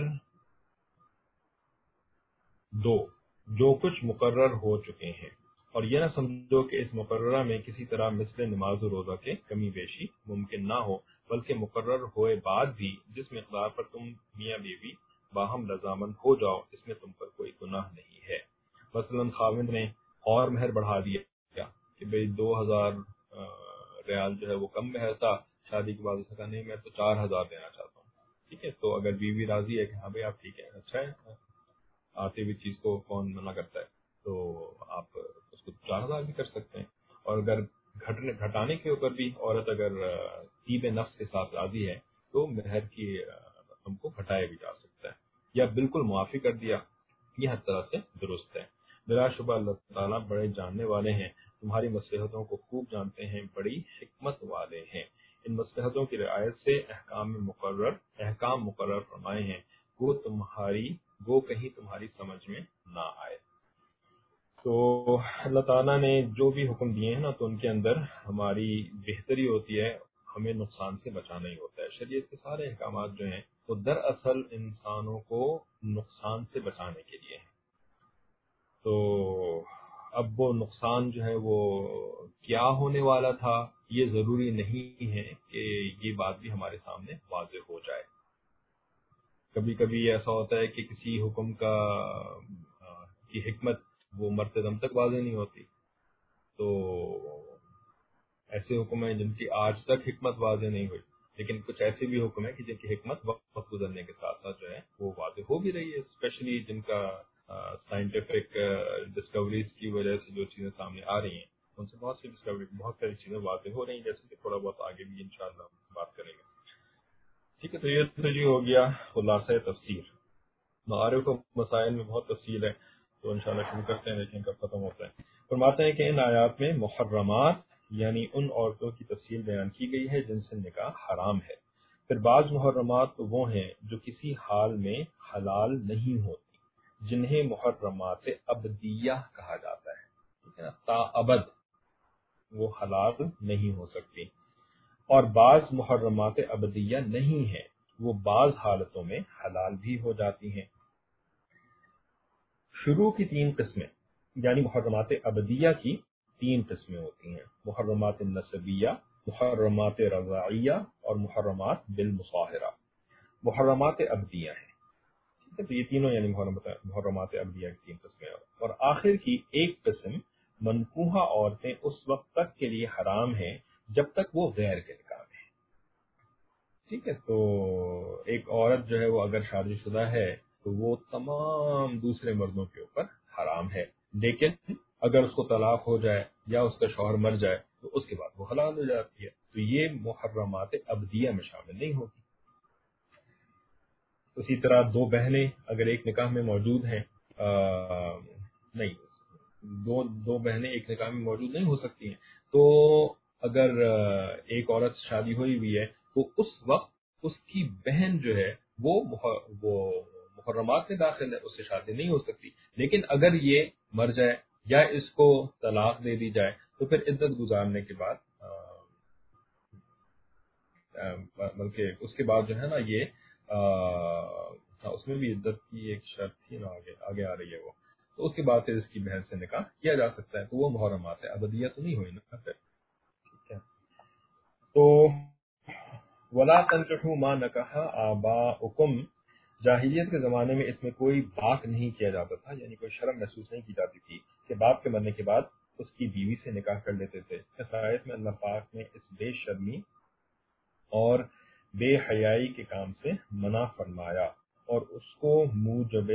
S1: دو جو کچھ مقرر ہو چکے ہیں، اور یہ نہ سمجھو کہ اس مقررہ میں کسی طرح مثل نماز و روزہ کے کمی بیشی ممکن نہ ہو، بلکہ مقرر ہوئے بعد بھی جس مقدار پر تم میاں بیوی باہم رضامند ہو جاؤ اس میں تم پر کوئی گناہ نہیں ہے. مثلا خاوند نے اور مہر بڑھا دیا کہ بھئی دو ہزار ریال جو ہے وہ کم مہر تھا، شادی کے بعد اس نے کہا نہیں میں تو چار ہزار دینا چاہتا ہوں. ٹھیک ہے، تو اگر بیوی راضی ہے کہ ہاں بھائی آپ ٹھیک ہے، اچھا ہے، آتی ہوئی چیز کو کون منع کرتا ہے، تو آپ اس کو چار ہزار بھی کر سکتے ہیں. اور اگر گھٹنے گھٹانے کے اوپر بھی عورت اگر طیب نفس کے ساتھ راضی ہے تو مہر کی رقم کو گھٹایا بھی جا سکتا ہے یا بالکل معافی کر دیا، یہ ہر طرح سے درست ہے. بلا شبہ اللہ تعالیٰ بڑے جاننے والے ہیں، تمہاری مصلحتوں کو خوب جانتے ہیں، بڑی حکمت والے ہیں. ان مصلحتوں کی رعایت سے احکام مقرر احکام مقرر فرمائے ہیں، وہ تمہاری وہ کہیں تمہاری سمجھ میں نہ آئے. تو اللہ تعالیٰ نے جو بھی حکم دیے ہیں نا تو ان کے اندر ہماری بہتری ہوتی ہے، ہمیں نقصان سے بچانا ہی ہوتا ہے. شریعت کے سارے احکامات جو ہیں وہ دراصل انسانوں کو نقصان سے بچانے کے لیے ہیں. تو اب وہ نقصان جو ہے وہ کیا ہونے والا تھا یہ ضروری نہیں ہے کہ یہ بات بھی ہمارے سامنے واضح ہو جائے. کبھی کبھی ایسا ہوتا ہے کہ کسی حکم کا کی حکمت وہ مرتے دم تک واضح نہیں ہوتی. تو ایسے حکم ہیں جن کی آج تک حکمت واضح نہیں ہوئی، لیکن کچھ ایسے بھی حکم ہیں کہ جن کی حکمت وقت گزرنے کے ساتھ ساتھ جو ہے وہ واضح ہو بھی رہی ہے، اسپیشلی جن کا سائنٹیفک ڈسکوریز کی وجہ سے جو چیزیں سامنے آ رہی ہیں ان سے بہت سی ڈسکوری بہت ساری چیزیں واضح ہو رہی ہیں، جیسے کہ تھوڑا بہت آگے بھی انشاءاللہ بات کریں گے. ٹھیک ہے، تو یہ تو جی ہو گیا خلاصہ تفسیر. معارف و مسائل میں بہت تفصیل ہے تو انشاءاللہ شروع کرتے ہیں، لیکن کب ختم ہوتا ہے. فرماتے ہیں کہ ان آیات میں محرمات یعنی ان عورتوں کی تفصیل بیان کی گئی ہے جن سے نکاح حرام ہے. پھر بعض محرمات وہ ہیں جو کسی حال میں حلال نہیں ہوتی، جنہیں محرمات ابدیہ کہا جاتا ہے. ٹھیک ہے نا، تا ابد وہ حلال نہیں ہو سکتی. اور بعض محرمات ابدیہ نہیں ہیں، وہ بعض حالتوں میں حلال بھی ہو جاتی ہیں. شروع کی تین قسمیں یعنی محرمات ابدیہ کی تین قسمیں ہوتی ہیں: محرمات نسبیہ، محرمات رضاعیہ اور محرمات بالمصاہرہ. محرمات ابدیہ ہیں. ٹھیک ہے، تو یہ تینوں یعنی محرمات ابدیہ کی تین قسمیں. اور آخر کی ایک قسم منکوحہ عورتیں اس وقت تک کے لیے حرام ہیں جب تک وہ غیر کے نکاح میں ہیں. ٹھیک ہے، تو ایک عورت جو ہے وہ اگر شادی شدہ ہے تو وہ تمام دوسرے مردوں کے اوپر حرام ہے، لیکن اگر اس کو طلاق ہو جائے یا اس کا شوہر مر جائے تو اس کے بعد وہ حلال ہو جاتی ہے. تو یہ محرمات ابدیہ میں شامل نہیں ہوتی. اسی طرح دو بہنیں اگر ایک نکاح میں موجود ہیں آ, نہیں دو دو بہنیں ایک نکاح میں موجود نہیں ہو سکتی ہیں. تو اگر ایک عورت شادی ہوئی ہوئی ہے تو اس وقت اس کی بہن جو ہے وہ وہ محرمات میں داخل ہے، اس سے شادی نہیں ہو سکتی. لیکن اگر یہ مر جائے یا اس کو طلاق دے دی جائے تو پھر عدت گزارنے کے بعد بلکہ اس کے بعد جو ہے نا یہ اس میں بھی عدت کی ایک شرط تھی نا، آگے آگے آ رہی ہے وہ، تو اس کے بعد پھر اس کی بہن سے نکاح کیا جا سکتا ہے. تو وہ محرمات ہے ابدیہ تو نہیں ہوئی نا پھر. ٹھیک ہے، تو ولا تنکحوا ما نکح آباؤکم جاہلیت کے زمانے میں اس میں کوئی باک نہیں کیا جاتا تھا، یعنی کوئی شرم محسوس نہیں کی جاتی تھی کہ باپ کے مرنے کے بعد اس کی بیوی سے نکاح کر لیتے تھے۔ اس آیت میں اللہ پاک نے اس بے شرمی اور بے حیائی کے کام سے منع فرمایا اور اس کو موجب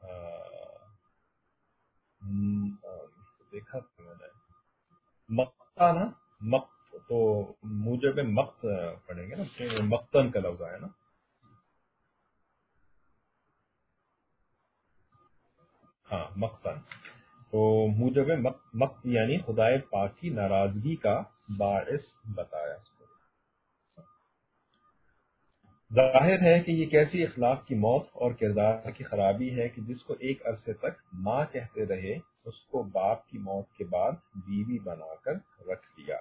S1: دیکھا تھا میں نے مقتا نا مقت، تو موجب مقت پڑھیں گے نا، مقتن کا لفظ آیا نا، ہاں مقتن، تو موجب مقت یعنی خدائے پاک کی ناراضگی کا باعث بتایا اس کو۔ ظاہر ہے کہ یہ کیسی اخلاق کی موت اور کردار کی خرابی ہے کہ جس کو ایک عرصے تک ماں کہتے رہے اس کو باپ کی موت کے بعد بیوی بنا کر رکھ دیا۔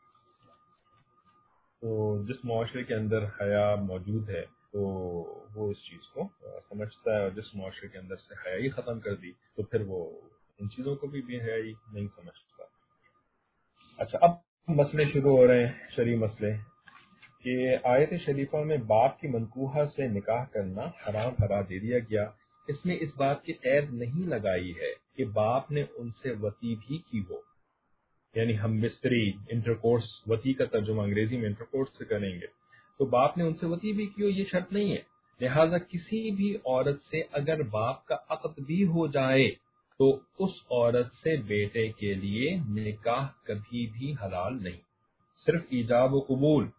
S1: تو جس معاشرے کے اندر حیا موجود ہے تو وہ اس چیز کو سمجھتا ہے، اور جس معاشرے کے اندر سے حیائی ختم کر دی تو پھر وہ ان چیزوں کو بھی بے حیائی نہیں سمجھتا۔ اچھا، اب مسئلے شروع ہو رہے ہیں، شرعی مسئلے، کہ آیت شریفہ میں باپ کی منکوحہ سے نکاح کرنا حرام قرار دے دیا گیا، اس میں اس بات کی قید نہیں لگائی ہے کہ باپ نے ان سے وطی بھی کی ہو، یعنی ہم بستری انٹرکورس، وطی کا ترجمہ انگریزی میں انٹرکورس سے کریں گے، تو باپ نے ان سے وطی بھی کی ہو، یہ شرط نہیں ہے۔ لہذا کسی بھی عورت سے اگر باپ کا عقد بھی ہو جائے تو اس عورت سے بیٹے کے لیے نکاح کبھی بھی حلال نہیں، صرف ایجاب و قبول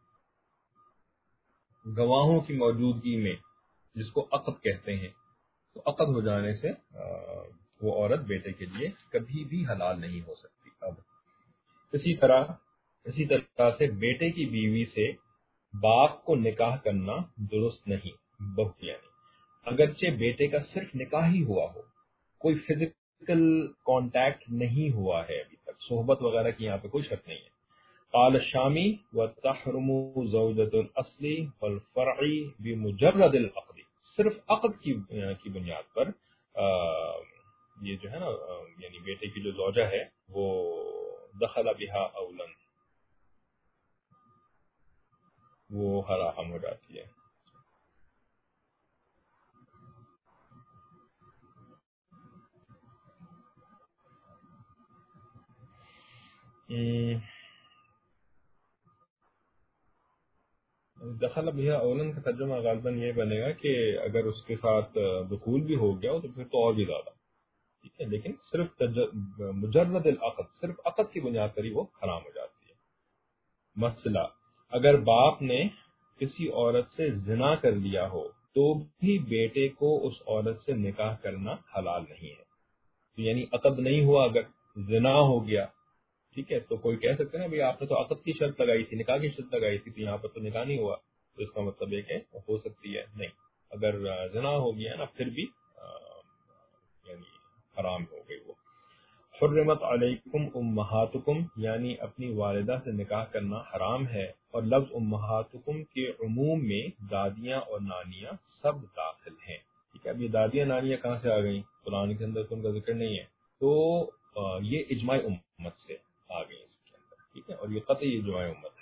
S1: گواہوں کی موجودگی میں، جس کو عقد کہتے ہیں، تو عقد ہو جانے سے وہ عورت بیٹے کے لیے کبھی بھی حلال نہیں ہو سکتی۔ اب اسی طرح اسی طرح سے بیٹے کی بیوی سے باپ کو نکاح کرنا درست نہیں، بہت یعنی اگرچہ بیٹے کا صرف نکاح ہی ہوا ہو، کوئی فزیکل کانٹیکٹ نہیں ہوا ہے ابھی تک، صحبت وغیرہ کی یہاں پہ کوئی شرط نہیں ہے۔ قال الشامی وتحرم زوجۃ الاصل والفرع بمجرد العقد، صرف عقد کی کی بنیاد پر یہ جو ہے نا، یعنی بیٹے کی جو زوجہ ہے وہ دخل بها اولا، وہ حرام ہو جاتی ہے۔ دخل بها اولا کا ترجمہ غالباً یہ بنے گا کہ اگر اس کے ساتھ دخول بھی ہو گیا تو پھر تو اور بھی زیادہ، ٹھیک ہے، لیکن صرف مجرد العقد، صرف عقد کی بنیاد پر ہی وہ حرام ہو جاتی ہے۔ مسئلہ، اگر باپ نے کسی عورت سے زنا کر لیا ہو تو بھی بیٹے کو اس عورت سے نکاح کرنا حلال نہیں ہے، یعنی عقد نہیں ہوا، اگر زنا ہو گیا، ٹھیک ہے، تو کوئی کہہ سکتے ہیں نا بھئی آپ نے تو عقد کی شرط لگائی تھی، نکاح کی شرط لگائی تھی، تو یہاں پر تو نکاح نہیں ہوا، تو اس کا مطلب یہ کہ ہو سکتی ہے، نہیں، اگر زنا ہو گیا نا پھر بھی یعنی حرام ہو گئی وہ۔ حرمت علیکم امہاتکم، یعنی اپنی والدہ سے نکاح کرنا حرام ہے، اور لفظ امہاتکم کے عموم میں دادیاں اور نانیاں سب داخل ہیں، ٹھیک ہے۔ اب یہ دادیاں نانیاں کہاں سے آ گئیں؟ قرآن کے اندر تو ان کا ذکر نہیں ہے، تو یہ اجماع امت سے آ گئی اس کے اندر، ٹھیک ہے، اور یہ قطعی اجماع امت ہے۔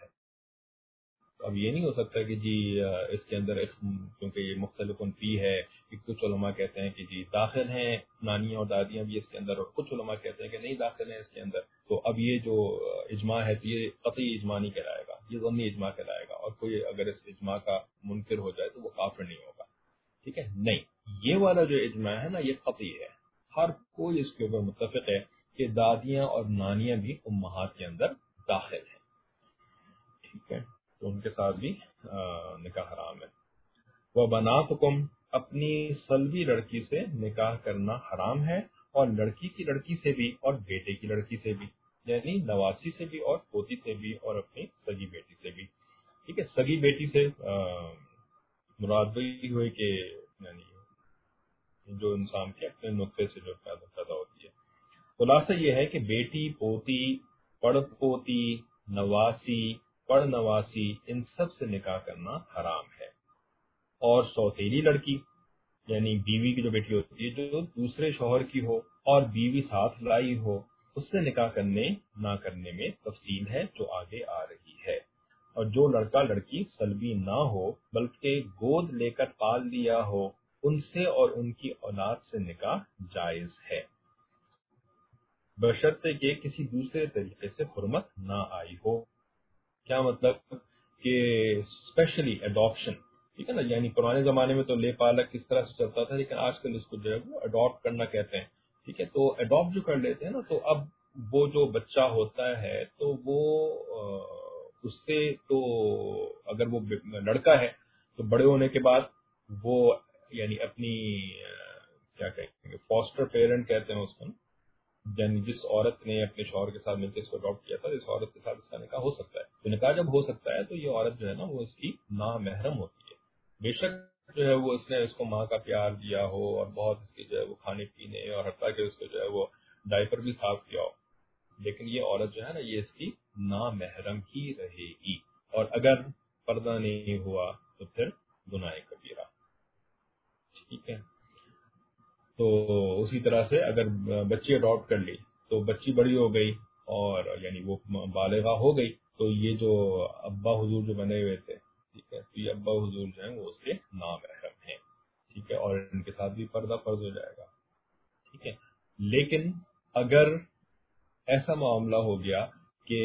S1: اب یہ نہیں ہو سکتا کہ جی اس کے اندر کیونکہ یہ مختلف فی ہے کہ کچھ علماء کہتے ہیں کہ جی داخل ہیں نانیاں اور دادیاں بھی اس کے اندر، اور کچھ علماء کہتے ہیں کہ نہیں داخل ہیں اس کے اندر، تو اب یہ جو اجماع ہے تو یہ قطعی اجماع نہیں کہلائے گا، یہ ضمنی اجماع کہلائے گا، اور کوئی اگر اس اجماع کا منکر ہو جائے تو وہ کافر نہیں ہوگا، ٹھیک ہے۔ نہیں، یہ والا جو اجماع ہے نا یہ قطعی ہے، ہر کوئی اس کے اوپر متفق ہے کہ دادیاں اور نانیاں بھی امہات کے اندر داخل ہیں، ٹھیک ہے، تو ان کے ساتھ بھی نکاح حرام ہے۔ وہ بناتکم، اپنی سلبی لڑکی سے نکاح کرنا حرام ہے، اور لڑکی کی لڑکی سے بھی اور بیٹے کی لڑکی سے بھی، یعنی نواسی سے بھی اور پوتی سے بھی اور اپنی سگی بیٹی سے بھی، ٹھیک ہے۔ سگی بیٹی سے مراد وہی ہوئی کہ یعنی جو انسان کے اپنے نطفے سے جو پیدا ہوتی ہے۔ خلاصہ یہ ہے کہ بیٹی، پوتی، پڑ پوتی، نواسی، پڑ نواسی، ان سب سے نکاح کرنا حرام ہے، اور سوتیلی لڑکی یعنی بیوی کی جو بیٹی ہوتی ہے جو دوسرے شوہر کی ہو اور بیوی ساتھ لائی ہو، اس سے نکاح کرنے نہ کرنے میں تفصیل ہے جو آگے آ رہی ہے۔ اور جو لڑکا لڑکی سلبی نہ ہو بلکہ گود لے کر پال لیا ہو، ان سے اور ان کی اولاد سے نکاح جائز ہے، بشرطے کہ کسی دوسرے طریقے سے حرمت نہ آئی ہو۔ کیا مطلب کہ اسپیشلی اڈاپشن، ٹھیک ہے نا، یعنی پرانے زمانے میں تو لے پالک کس طرح سے چلتا تھا، لیکن آج کل اس کو جو ہے وہ اڈاپٹ کرنا کہتے ہیں، ٹھیک ہے، تو اڈاپٹ جو کر لیتے ہیں نا، تو اب وہ جو بچہ ہوتا ہے تو وہ اس سے تو اگر وہ لڑکا ہے تو بڑے ہونے کے بعد وہ یعنی اپنی کیا کہیں گے فاسٹر پیرنٹ کہتے ہیں اس کو، یعنی جس عورت نے اپنے شوہر کے ساتھ مل کے اس کو اڈاپٹ کیا تھا، اس عورت کے ساتھ اس کا نکاح ہو سکتا ہے۔ تو نکاح جب ہو سکتا ہے تو یہ عورت جو ہے نا وہ اس کی نامحرم ہوتی ہے، بے شک جو ہے وہ اس نے اس کو ماں کا پیار دیا ہو اور بہت اس کے جو ہے وہ کھانے پینے اور حتیٰ کہ اس کو جو ہے وہ ڈائپر بھی صاف کیا ہو، لیکن یہ عورت جو ہے نا یہ اس کی نامحرم ہی رہے گی، اور اگر پردہ نہیں ہوا تو پھر گناہ کبیرہ، ٹھیک ہے۔ تو اسی طرح سے اگر بچی اڈاپٹ کر لی تو بچی بڑی ہو گئی اور یعنی وہ بالغہ ہو گئی، تو یہ جو ابا حضور جو بنے ہوئے تھے، ٹھیک ہے، تو یہ ابا حضور جو ہیں وہ اس کے نامحرم ہیں، ٹھیک ہے، اور ان کے ساتھ بھی پردہ فرض ہو جائے گا، ٹھیک ہے۔ لیکن اگر ایسا معاملہ ہو گیا کہ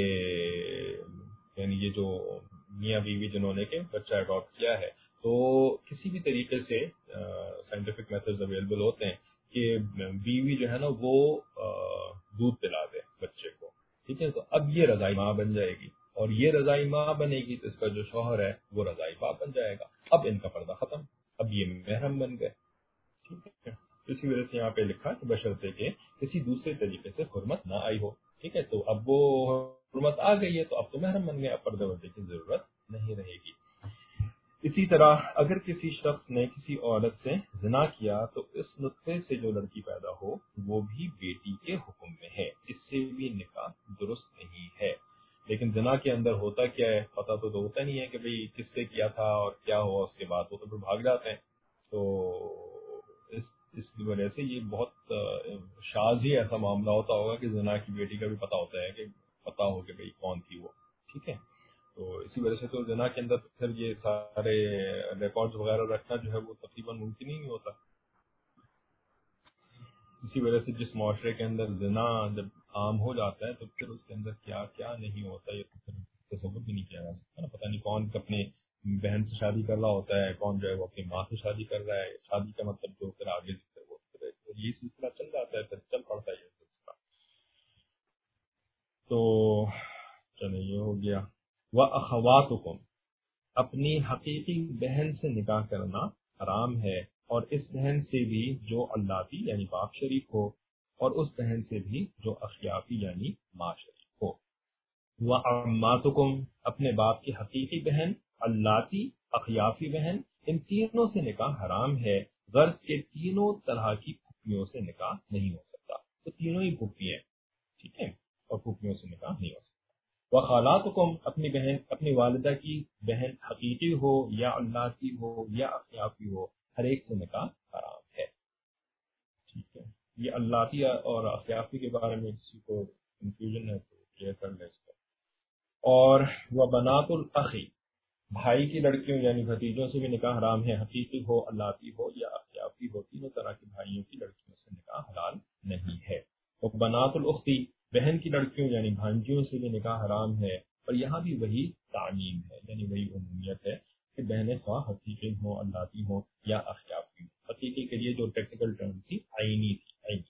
S1: یعنی یہ جو میاں بیوی جنہوں نے کہ بچہ اڈاپٹ کیا ہے، تو کسی بھی طریقے سے سائنٹیفک میتھڈز اویلیبل ہوتے ہیں کہ بیوی جو ہے نا وہ دودھ پلا دے بچے کو، ٹھیک ہے، تو اب یہ رضائی ماں بن جائے گی، اور یہ رضائی ماں بنے گی تو اس کا جو شوہر ہے وہ رضائی باپ بن جائے گا، اب ان کا پردہ ختم، اب یہ محرم بن گئے، ٹھیک ہے۔ اسی وجہ سے یہاں پہ لکھا کہ بشرطے کہ کسی دوسرے طریقے سے حرمت نہ آئی ہو، ٹھیک ہے، تو اب وہ حرمت آ گئی ہے تو اب تو محرم بن گئے، اب پردے وردے کی ضرورت نہیں رہے گی۔ اسی طرح اگر کسی شخص نے کسی عورت سے زنا کیا تو اس نطفے سے جو لڑکی پیدا ہو وہ بھی بیٹی کے حکم میں ہے، اس سے بھی نکاح درست نہیں ہے۔ لیکن زنا کے اندر ہوتا کیا ہے پتہ تو ہوتا نہیں ہے کہ بھئی کس سے کیا تھا اور کیا ہوا اس کے بعد، وہ تو پھر بھاگ جاتے ہیں، تو اس اس کی وجہ سے یہ بہت شاذ ہی ایسا معاملہ ہوتا ہوگا کہ زنا کی بیٹی کا بھی پتہ ہوتا ہے کہ پتہ ہو کہ بھئی کون تھی وہ، ٹھیک ہے۔ تو اسی وجہ سے تو زنا کے اندر پھر یہ سارے ریکارڈز وغیرہ رکھنا جو ہے وہ تقریباً ممکن ہی نہیں ہوتا۔ اسی وجہ سے جس معاشرے کے اندر زنا جب عام ہو جاتا ہے تو پھر اس کے اندر کیا کیا نہیں ہوتا یہ تو پھر تصور بھی نہیں کیا جا سکتا نا، پتہ نہیں کون اپنے بہن سے شادی کر رہا ہوتا ہے، کون جو ہے وہ اپنی ماں سے شادی کر رہا ہے، شادی کا مطلب جو پھر آگے وہ یہ سلسلہ چل جاتا ہے، پھر چل پڑتا ہے یہ سلسلہ۔ تو چلیں یہ ہو گیا۔ وَأَخَوَاتُكُمْ، اپنی حقیقی بہن سے نکاح کرنا حرام ہے، اور اس بہن سے بھی جو اللاتی یعنی باپ شریک ہو، اور اس بہن سے بھی جو اخیافی یعنی ماں شریک ہو۔ وَعَمَّاتُكُمْ، اپنے باپ کی حقیقی بہن، اللاتی، اخیافی بہن، ان تینوں سے نکاح حرام ہے، غرض کے تینوں طرح کی پھوپھیوں سے نکاح نہیں ہو سکتا، تو تینوں ہی پھوپھی ہیں، ٹھیک ہے، اور پھوپھیوں سے نکاح نہیں ہو سکتا۔ وخالاتکم، اپنی بہن، اپنی والدہ کی بہن حقیقی ہو یا اللاتی ہو یا اخیافی ہو، ہر ایک سے نکاح حرام ہے، ٹھیک ہے۔ یہ اللاتی اور اخیافی کے بارے میں کسی کو کنفیوژن ہے تو کلیئر کر لیں اس کو۔ اور وہ بنات الاخی، بھائی کی لڑکیوں یعنی بھتیجوں سے بھی نکاح حرام ہے، حقیقی ہو، اللاتی ہو یا اخیافی ہو، تینوں طرح کے بھائیوں کی لڑکیوں سے نکاح حلال نہیں ہے۔ وہ بنات الاختی، بہن کی لڑکیوں یعنی بھانجیوں سے بھی نکاح حرام ہے، اور یہاں بھی وہی تعمیم ہے، یعنی وہی عمومیت ہے کہ بہنیں خواہ حقیقی ہوں، اللاتی ہوں یا اخیافی ہوں۔ حقیقی کے لیے جو ٹیکنیکل ٹرم تھی عینی تھی، عینی،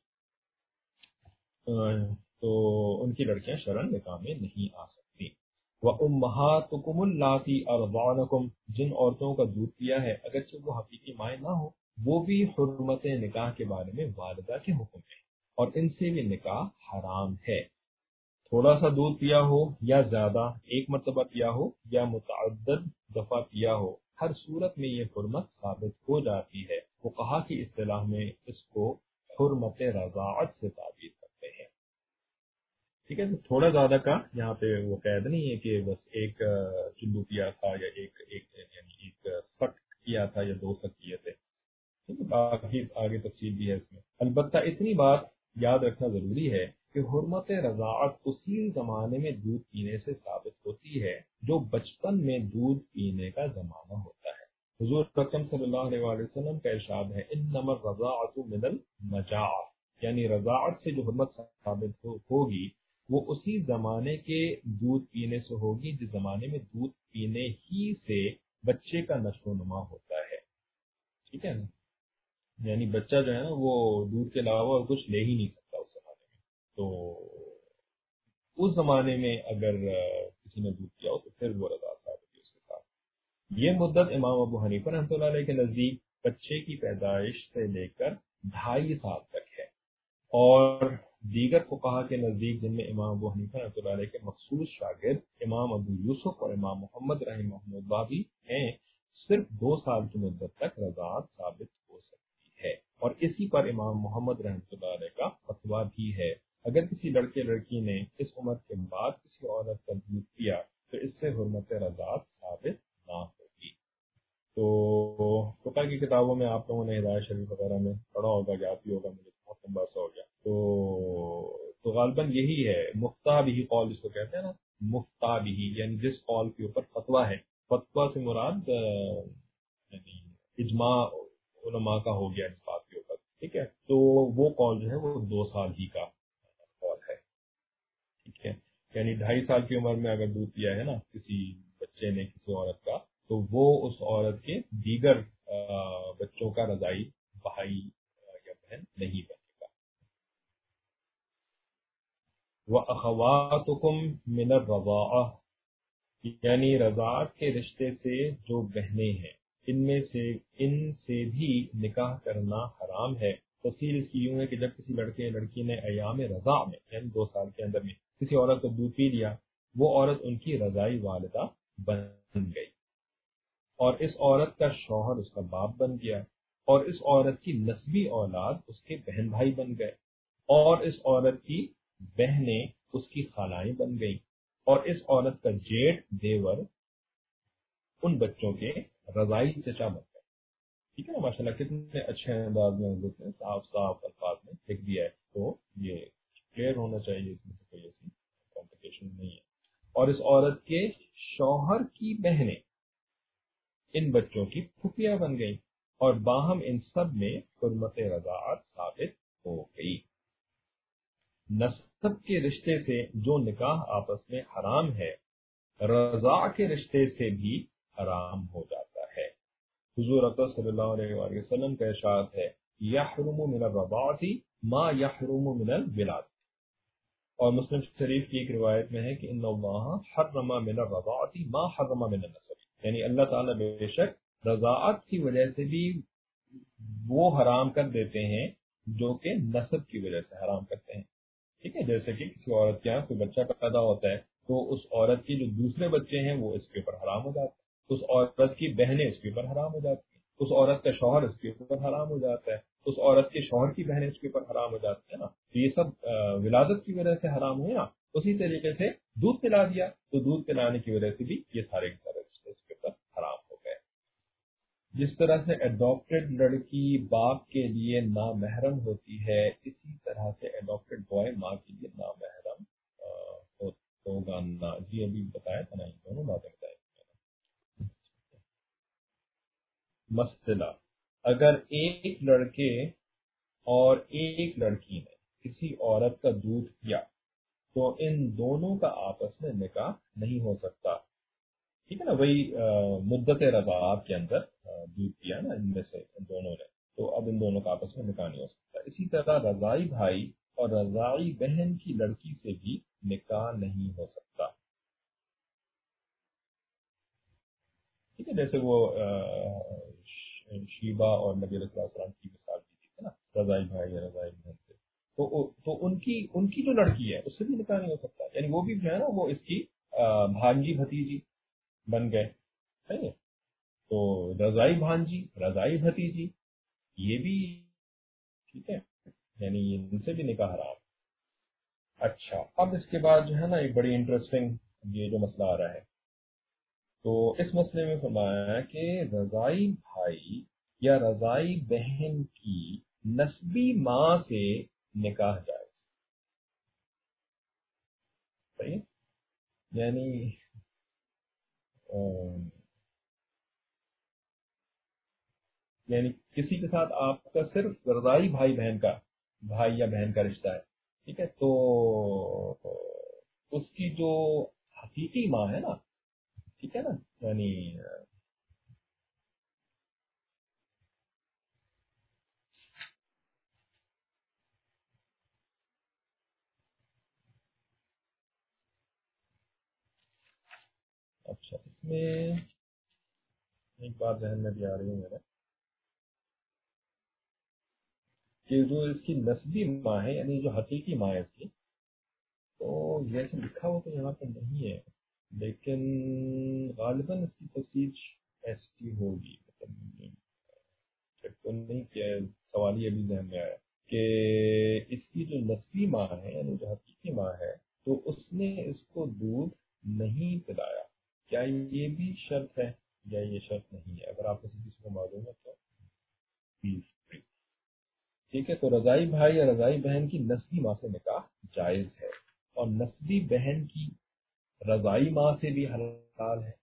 S1: تو ان کی لڑکیاں شرعاً نکاح میں نہیں آ سکتی۔ وَأُمَّهَاتُكُمُ اللَّاتِي أَرْضَعْنَكُمْ، جن عورتوں کا دودھ پیا ہے اگرچہ وہ حقیقی مائیں نہ ہو، وہ بھی حرمت نکاح کے بارے میں والدہ کے حکم میں، اور ان سے بھی نکاح حرام ہے۔ تھوڑا سا دودھ پیا ہو یا زیادہ، ایک مرتبہ پیا ہو یا متعدد دفعہ پیا ہو، ہر صورت میں یہ حرمت ثابت ہو جاتی ہے۔ فقہا کی اصطلاح میں اس کو حرمت رضاعت سے تعبیر کرتے ہیں، ٹھیک ہے۔ تو تھوڑا زیادہ کا یہاں پہ وہ قید نہیں ہے کہ بس ایک چلو پیا تھا یا ایک ایک یعنی ایک سٹ کیا تھا یا دو سٹ کیے تھے، ٹھیک ہے، باقی آگے تفصیل بھی ہے اس میں۔ البتہ اتنی بات یاد رکھنا ضروری ہے کہ حرمت رضاعت اسی زمانے میں دودھ پینے سے ثابت ہوتی ہے جو بچپن میں دودھ پینے کا زمانہ ہوتا ہے، حضور اکرم صلی اللہ علیہ وآلہ وسلم کا ارشاد ہے انما الرضاعۃ من المجاعہ، یعنی رضاعت سے جو حرمت ثابت ہو- ہوگی وہ اسی زمانے کے دودھ پینے سے ہوگی جس زمانے میں دودھ پینے ہی سے بچے کا نشو و نما ہوتا ہے، ٹھیک ہے نا؟ یعنی بچہ جو ہے نا وہ دودھ کے علاوہ اور کچھ لے ہی نہیں سکتا اس زمانے میں، تو اس زمانے میں اگر آ، کسی نے دودھ پیا ہو تو پھر وہ رضاعت ثابت ہے اس کے ساتھ۔ یہ مدت امام ابو حنیفہ رحمۃ اللہ علیہ کے نزدیک بچے کی پیدائش سے لے کر ڈھائی سال تک ہے، اور دیگر فقہا کے نزدیک جن میں امام ابو حنیفہ رحمۃ اللہ علیہ کے مخصوص شاگرد امام ابو یوسف اور امام محمد رحمہ اللہ بھی ہیں، صرف دو سال کی مدت تک رضاعت ثابت ہو سکتی ہے، اور اسی پر امام محمد رحمۃ اللہ علیہ کا فتویٰ بھی ہے۔ اگر کسی لڑکے لڑکی نے اس عمر کے بعد کسی عورت کا دودھ پیا تو اس سے حرمت رضاعت ثابت نہ ہوگی۔ تو فقہ کی کتابوں میں آپ لوگوں نے ہدایت شریف وغیرہ میں پڑھا ہوگا، یاد بھی ہوگا، مجھے بہت لمبا سا ہو گیا، تو تو غالباً یہی ہے مفتہ بھی قول جس کو کہتے ہیں نا، مفتہ بھی یعنی جس قول کے اوپر فتویٰ ہے، فتویٰ سے مراد آ، یعنی اجماع علماء کا ہو گیا اس بات کے اوپر، ٹھیک ہے، تو وہ قول جو ہے وہ دو سال ہی کا قول ہے، ٹھیک ہے، یعنی ڈھائی سال کی عمر میں اگر دودھ پیا ہے نا کسی بچے نے کسی عورت کا، تو وہ اس عورت کے دیگر آ، بچوں کا رضائی بھائی آ، یا بہن نہیں بنے گا۔ وَأَخَوَاتُكُم مِّنَ الرَّضَاعَةِ، یعنی رضاعت کے رشتے سے جو بہنیں ہیں ان میں سے ان سے بھی نکاح کرنا حرام ہے۔ تفصیل اس کی یوں ہے کہ جب کسی لڑکے یا لڑکی نے ایام رضاع میں یعنی دو سال کے اندر میں کسی عورت کو دودھ پی لیا، وہ عورت ان کی رضائی والدہ بن گئی، اور اس عورت کا شوہر اس کا باپ بن گیا، اور اس عورت کی نسبی اولاد اس کے بہن بھائی بن گئے، اور اس عورت کی بہنیں اس کی خالائیں بن گئیں، اور اس عورت کا جیٹ دیور ان بچوں کے رضائی چچا بن گئے، ٹھیک ہے نا؟ ماشاءاللہ کتنے اچھے انداز میں حضرت نے صاف صاف الفاظ میں لکھ دیا ہے، تو یہ کلیئر ہونا چاہیے، اس میں سے کوئی ایسی کمپلیکیشن نہیں ہے۔ اور اس عورت کے شوہر کی بہنیں ان بچوں کی پھوپھیاں بن گئیں، اور باہم ان سب میں حرمت رضاعت ثابت ہو گئی۔ نسب کے رشتے سے جو نکاح آپس میں حرام ہے، رضاع کے رشتے سے بھی حرام ہو جاتا ہے۔ حضور اکرم صلی اللہ علیہ وآلہ وسلم کا ارشاد ہے یحرم من الرضاعۃ ما یحرم من الولادۃ، اور مسلم شریف کی ایک روایت میں ہے کہ ان اللہ حرم من الرضاعۃ ما حرم من النسب، یعنی اللہ تعالیٰ بے شک رضاعت کی وجہ سے بھی وہ حرام کر دیتے ہیں جو کہ نسب کی وجہ سے حرام کرتے ہیں، ٹھیک ہے، جیسے کہ کسی عورت کے یہاں کوئی بچہ پیدا ہوتا ہے تو اس عورت کے جو دوسرے بچے ہیں وہ اس کے اوپر حرام ہو جاتے ہیں، اس عورت کی بہنیں اس کے اوپر حرام ہو جاتی ہیں، اس عورت کا شوہر اس کے اوپر حرام ہو جاتا ہے، اس عورت کے شوہر کی بہنیں اس کے اوپر حرام ہو جاتی ہیں نا، تو یہ سب آ، ولادت کی وجہ سے حرام ہوئے نا۔ اسی طریقے سے دودھ پلا دیا تو دودھ پلانے کی وجہ سے بھی یہ سارے کے سارے رشتے اس کے اوپر حرام ہو گئے۔ جس طرح سے اڈاپٹڈ لڑکی باپ کے لیے نامحرم ہوتی ہے، اسی طرح سے اڈاپٹڈ بوائے ماں کے لیے نامحرم آ، ہو- ہوگا نا، جی ابھی بتایا تھا نا، یہ دونوں باتیں بتائی تھیں۔ مسئلہ، اگر ایک لڑکے اور ایک لڑکی نے کسی عورت کا دودھ پیا تو ان دونوں کا آپس میں نکاح نہیں ہو سکتا، ٹھیک ہے نا، وہی آ، مدت رضاعت کے اندر آ، دودھ پیا نا ان میں سے ان دونوں نے، تو اب ان دونوں کا آپس میں نکاح نہیں ہو سکتا۔ اسی طرح رضائی بھائی اور رضائی بہن کی لڑکی سے بھی نکاح نہیں ہو سکتا، ٹھیک ہے، جیسے وہ آ، ش- شیبہ اور نبی علیہ السلام السلام کی مثال دی تھی نا، رضائی بھائی یا رضائی بہن سے، تو تو ان کی ان کی جو لڑکی ہے اس سے بھی نکاح نہیں ہو سکتا، یعنی وہ بھی جو ہے نا وہ اس کی آ، بھانجی بھتیجی بن گئے، صحیح ہے؟ تو رضائی بھانجی رضائی بھتیجی یہ بھی ٹھیک ہے، یعنی ان سے بھی نکاح حرام۔ اچھا، اب اس کے بعد جو ہے نا ایک بڑی انٹرسٹنگ یہ جو مسئلہ آ رہا ہے، تو اس مسئلے میں فرمایا ہے کہ رضائی بھائی یا رضائی بہن کی نسبی ماں سے نکاح جائز، صحیح ہے؟ یعنی یعنی کسی کے ساتھ آپ کا صرف رضائی بھائی بہن کا بھائی یا بہن کا رشتہ ہے، ٹھیک ہے، تو اس کی جو حقیقی ماں ہے نا، ٹھیک ہے نا، یعنی اچھا اس میں ایک بات ذہن میں بھی آ رہی ہے میرے کہ جو اس کی نسبی ماں ہے، یعنی جو حقیقی ماں ہے اس کی، تو جیسے لکھا ہو تو یہاں پہ نہیں ہے، لیکن غالباً اس کی تفصیل ایسی ہوگی، مطلب چیک تو نہیں کیا ہے، سوال یہ بھی ذہن میں آیا کہ اس کی جو نسبی ماں ہے یعنی جو حقیقی ماں ہے، تو اس نے اس کو دودھ نہیں پلایا، کیا یہ بھی شرط ہے یا یہ شرط نہیں ہے؟ اگر آپ میں سے کسی کو معلوم ہے تو please۔ ٹھیک ہے، تو رضائی بھائی یا رضائی بہن کی نسبی ماں سے نکاح جائز ہے، اور نسبی بہن کی رضائی ماں سے بھی حلال ہے،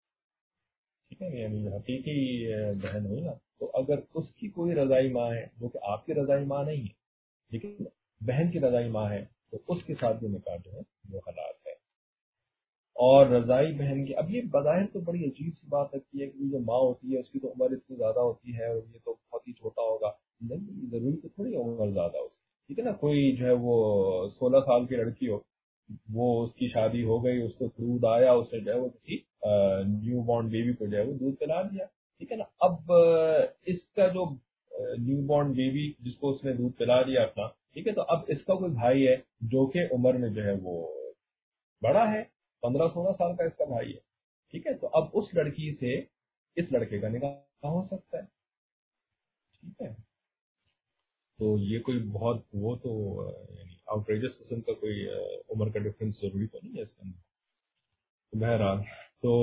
S1: ٹھیک ہے، یعنی حقیقی بہن ہوئی نا، تو اگر اس کی کوئی رضائی ماں ہے جو کہ آپ کی رضائی ماں نہیں ہے لیکن بہن کی رضائی ماں ہے، تو اس کے ساتھ بھی نکاح جو ہے وہ حلال ہے۔ اور رضائی بہن کی، اب یہ بظاہر تو بڑی عجیب سی بات لگتی ہے کہ جو ماں ہوتی ہے اس کی تو عمر اتنی زیادہ ہوتی ہے اور یہ تو بہت ہی چھوٹا ہوگا، نہیں ضروری تو تھوڑی عمر زیادہ ہو، ٹھیک ہے نا، کوئی جو ہے وہ سولہ سال کی لڑکی ہو، وہ اس کی شادی ہو گئی، اس کو دودھ آیا، اس نے جو ہے وہ کسی نیو بورن بیبی کو جو ہے وہ دودھ پلا دیا، ٹھیک ہے نا، اب اس کا جو نیو بورن بیبی جس کو اس نے دودھ پلا دیا اپنا، ٹھیک ہے، تو اب اس کا کوئی بھائی ہے جو کہ عمر میں جو ہے وہ بڑا ہے، پندرہ سولہ سال کا اس کا بھائی ہے، ٹھیک ہے، تو اب اس لڑکی سے اس لڑکے کا نکاح ہو سکتا ہے، ٹھیک ہے، تو یہ کوئی بہت وہ تو یعنی آؤٹریجس قسم کا کوئی عمر کا ڈفرینس ضروری تو نہیں ہے اس کے اندر، بہرحال تو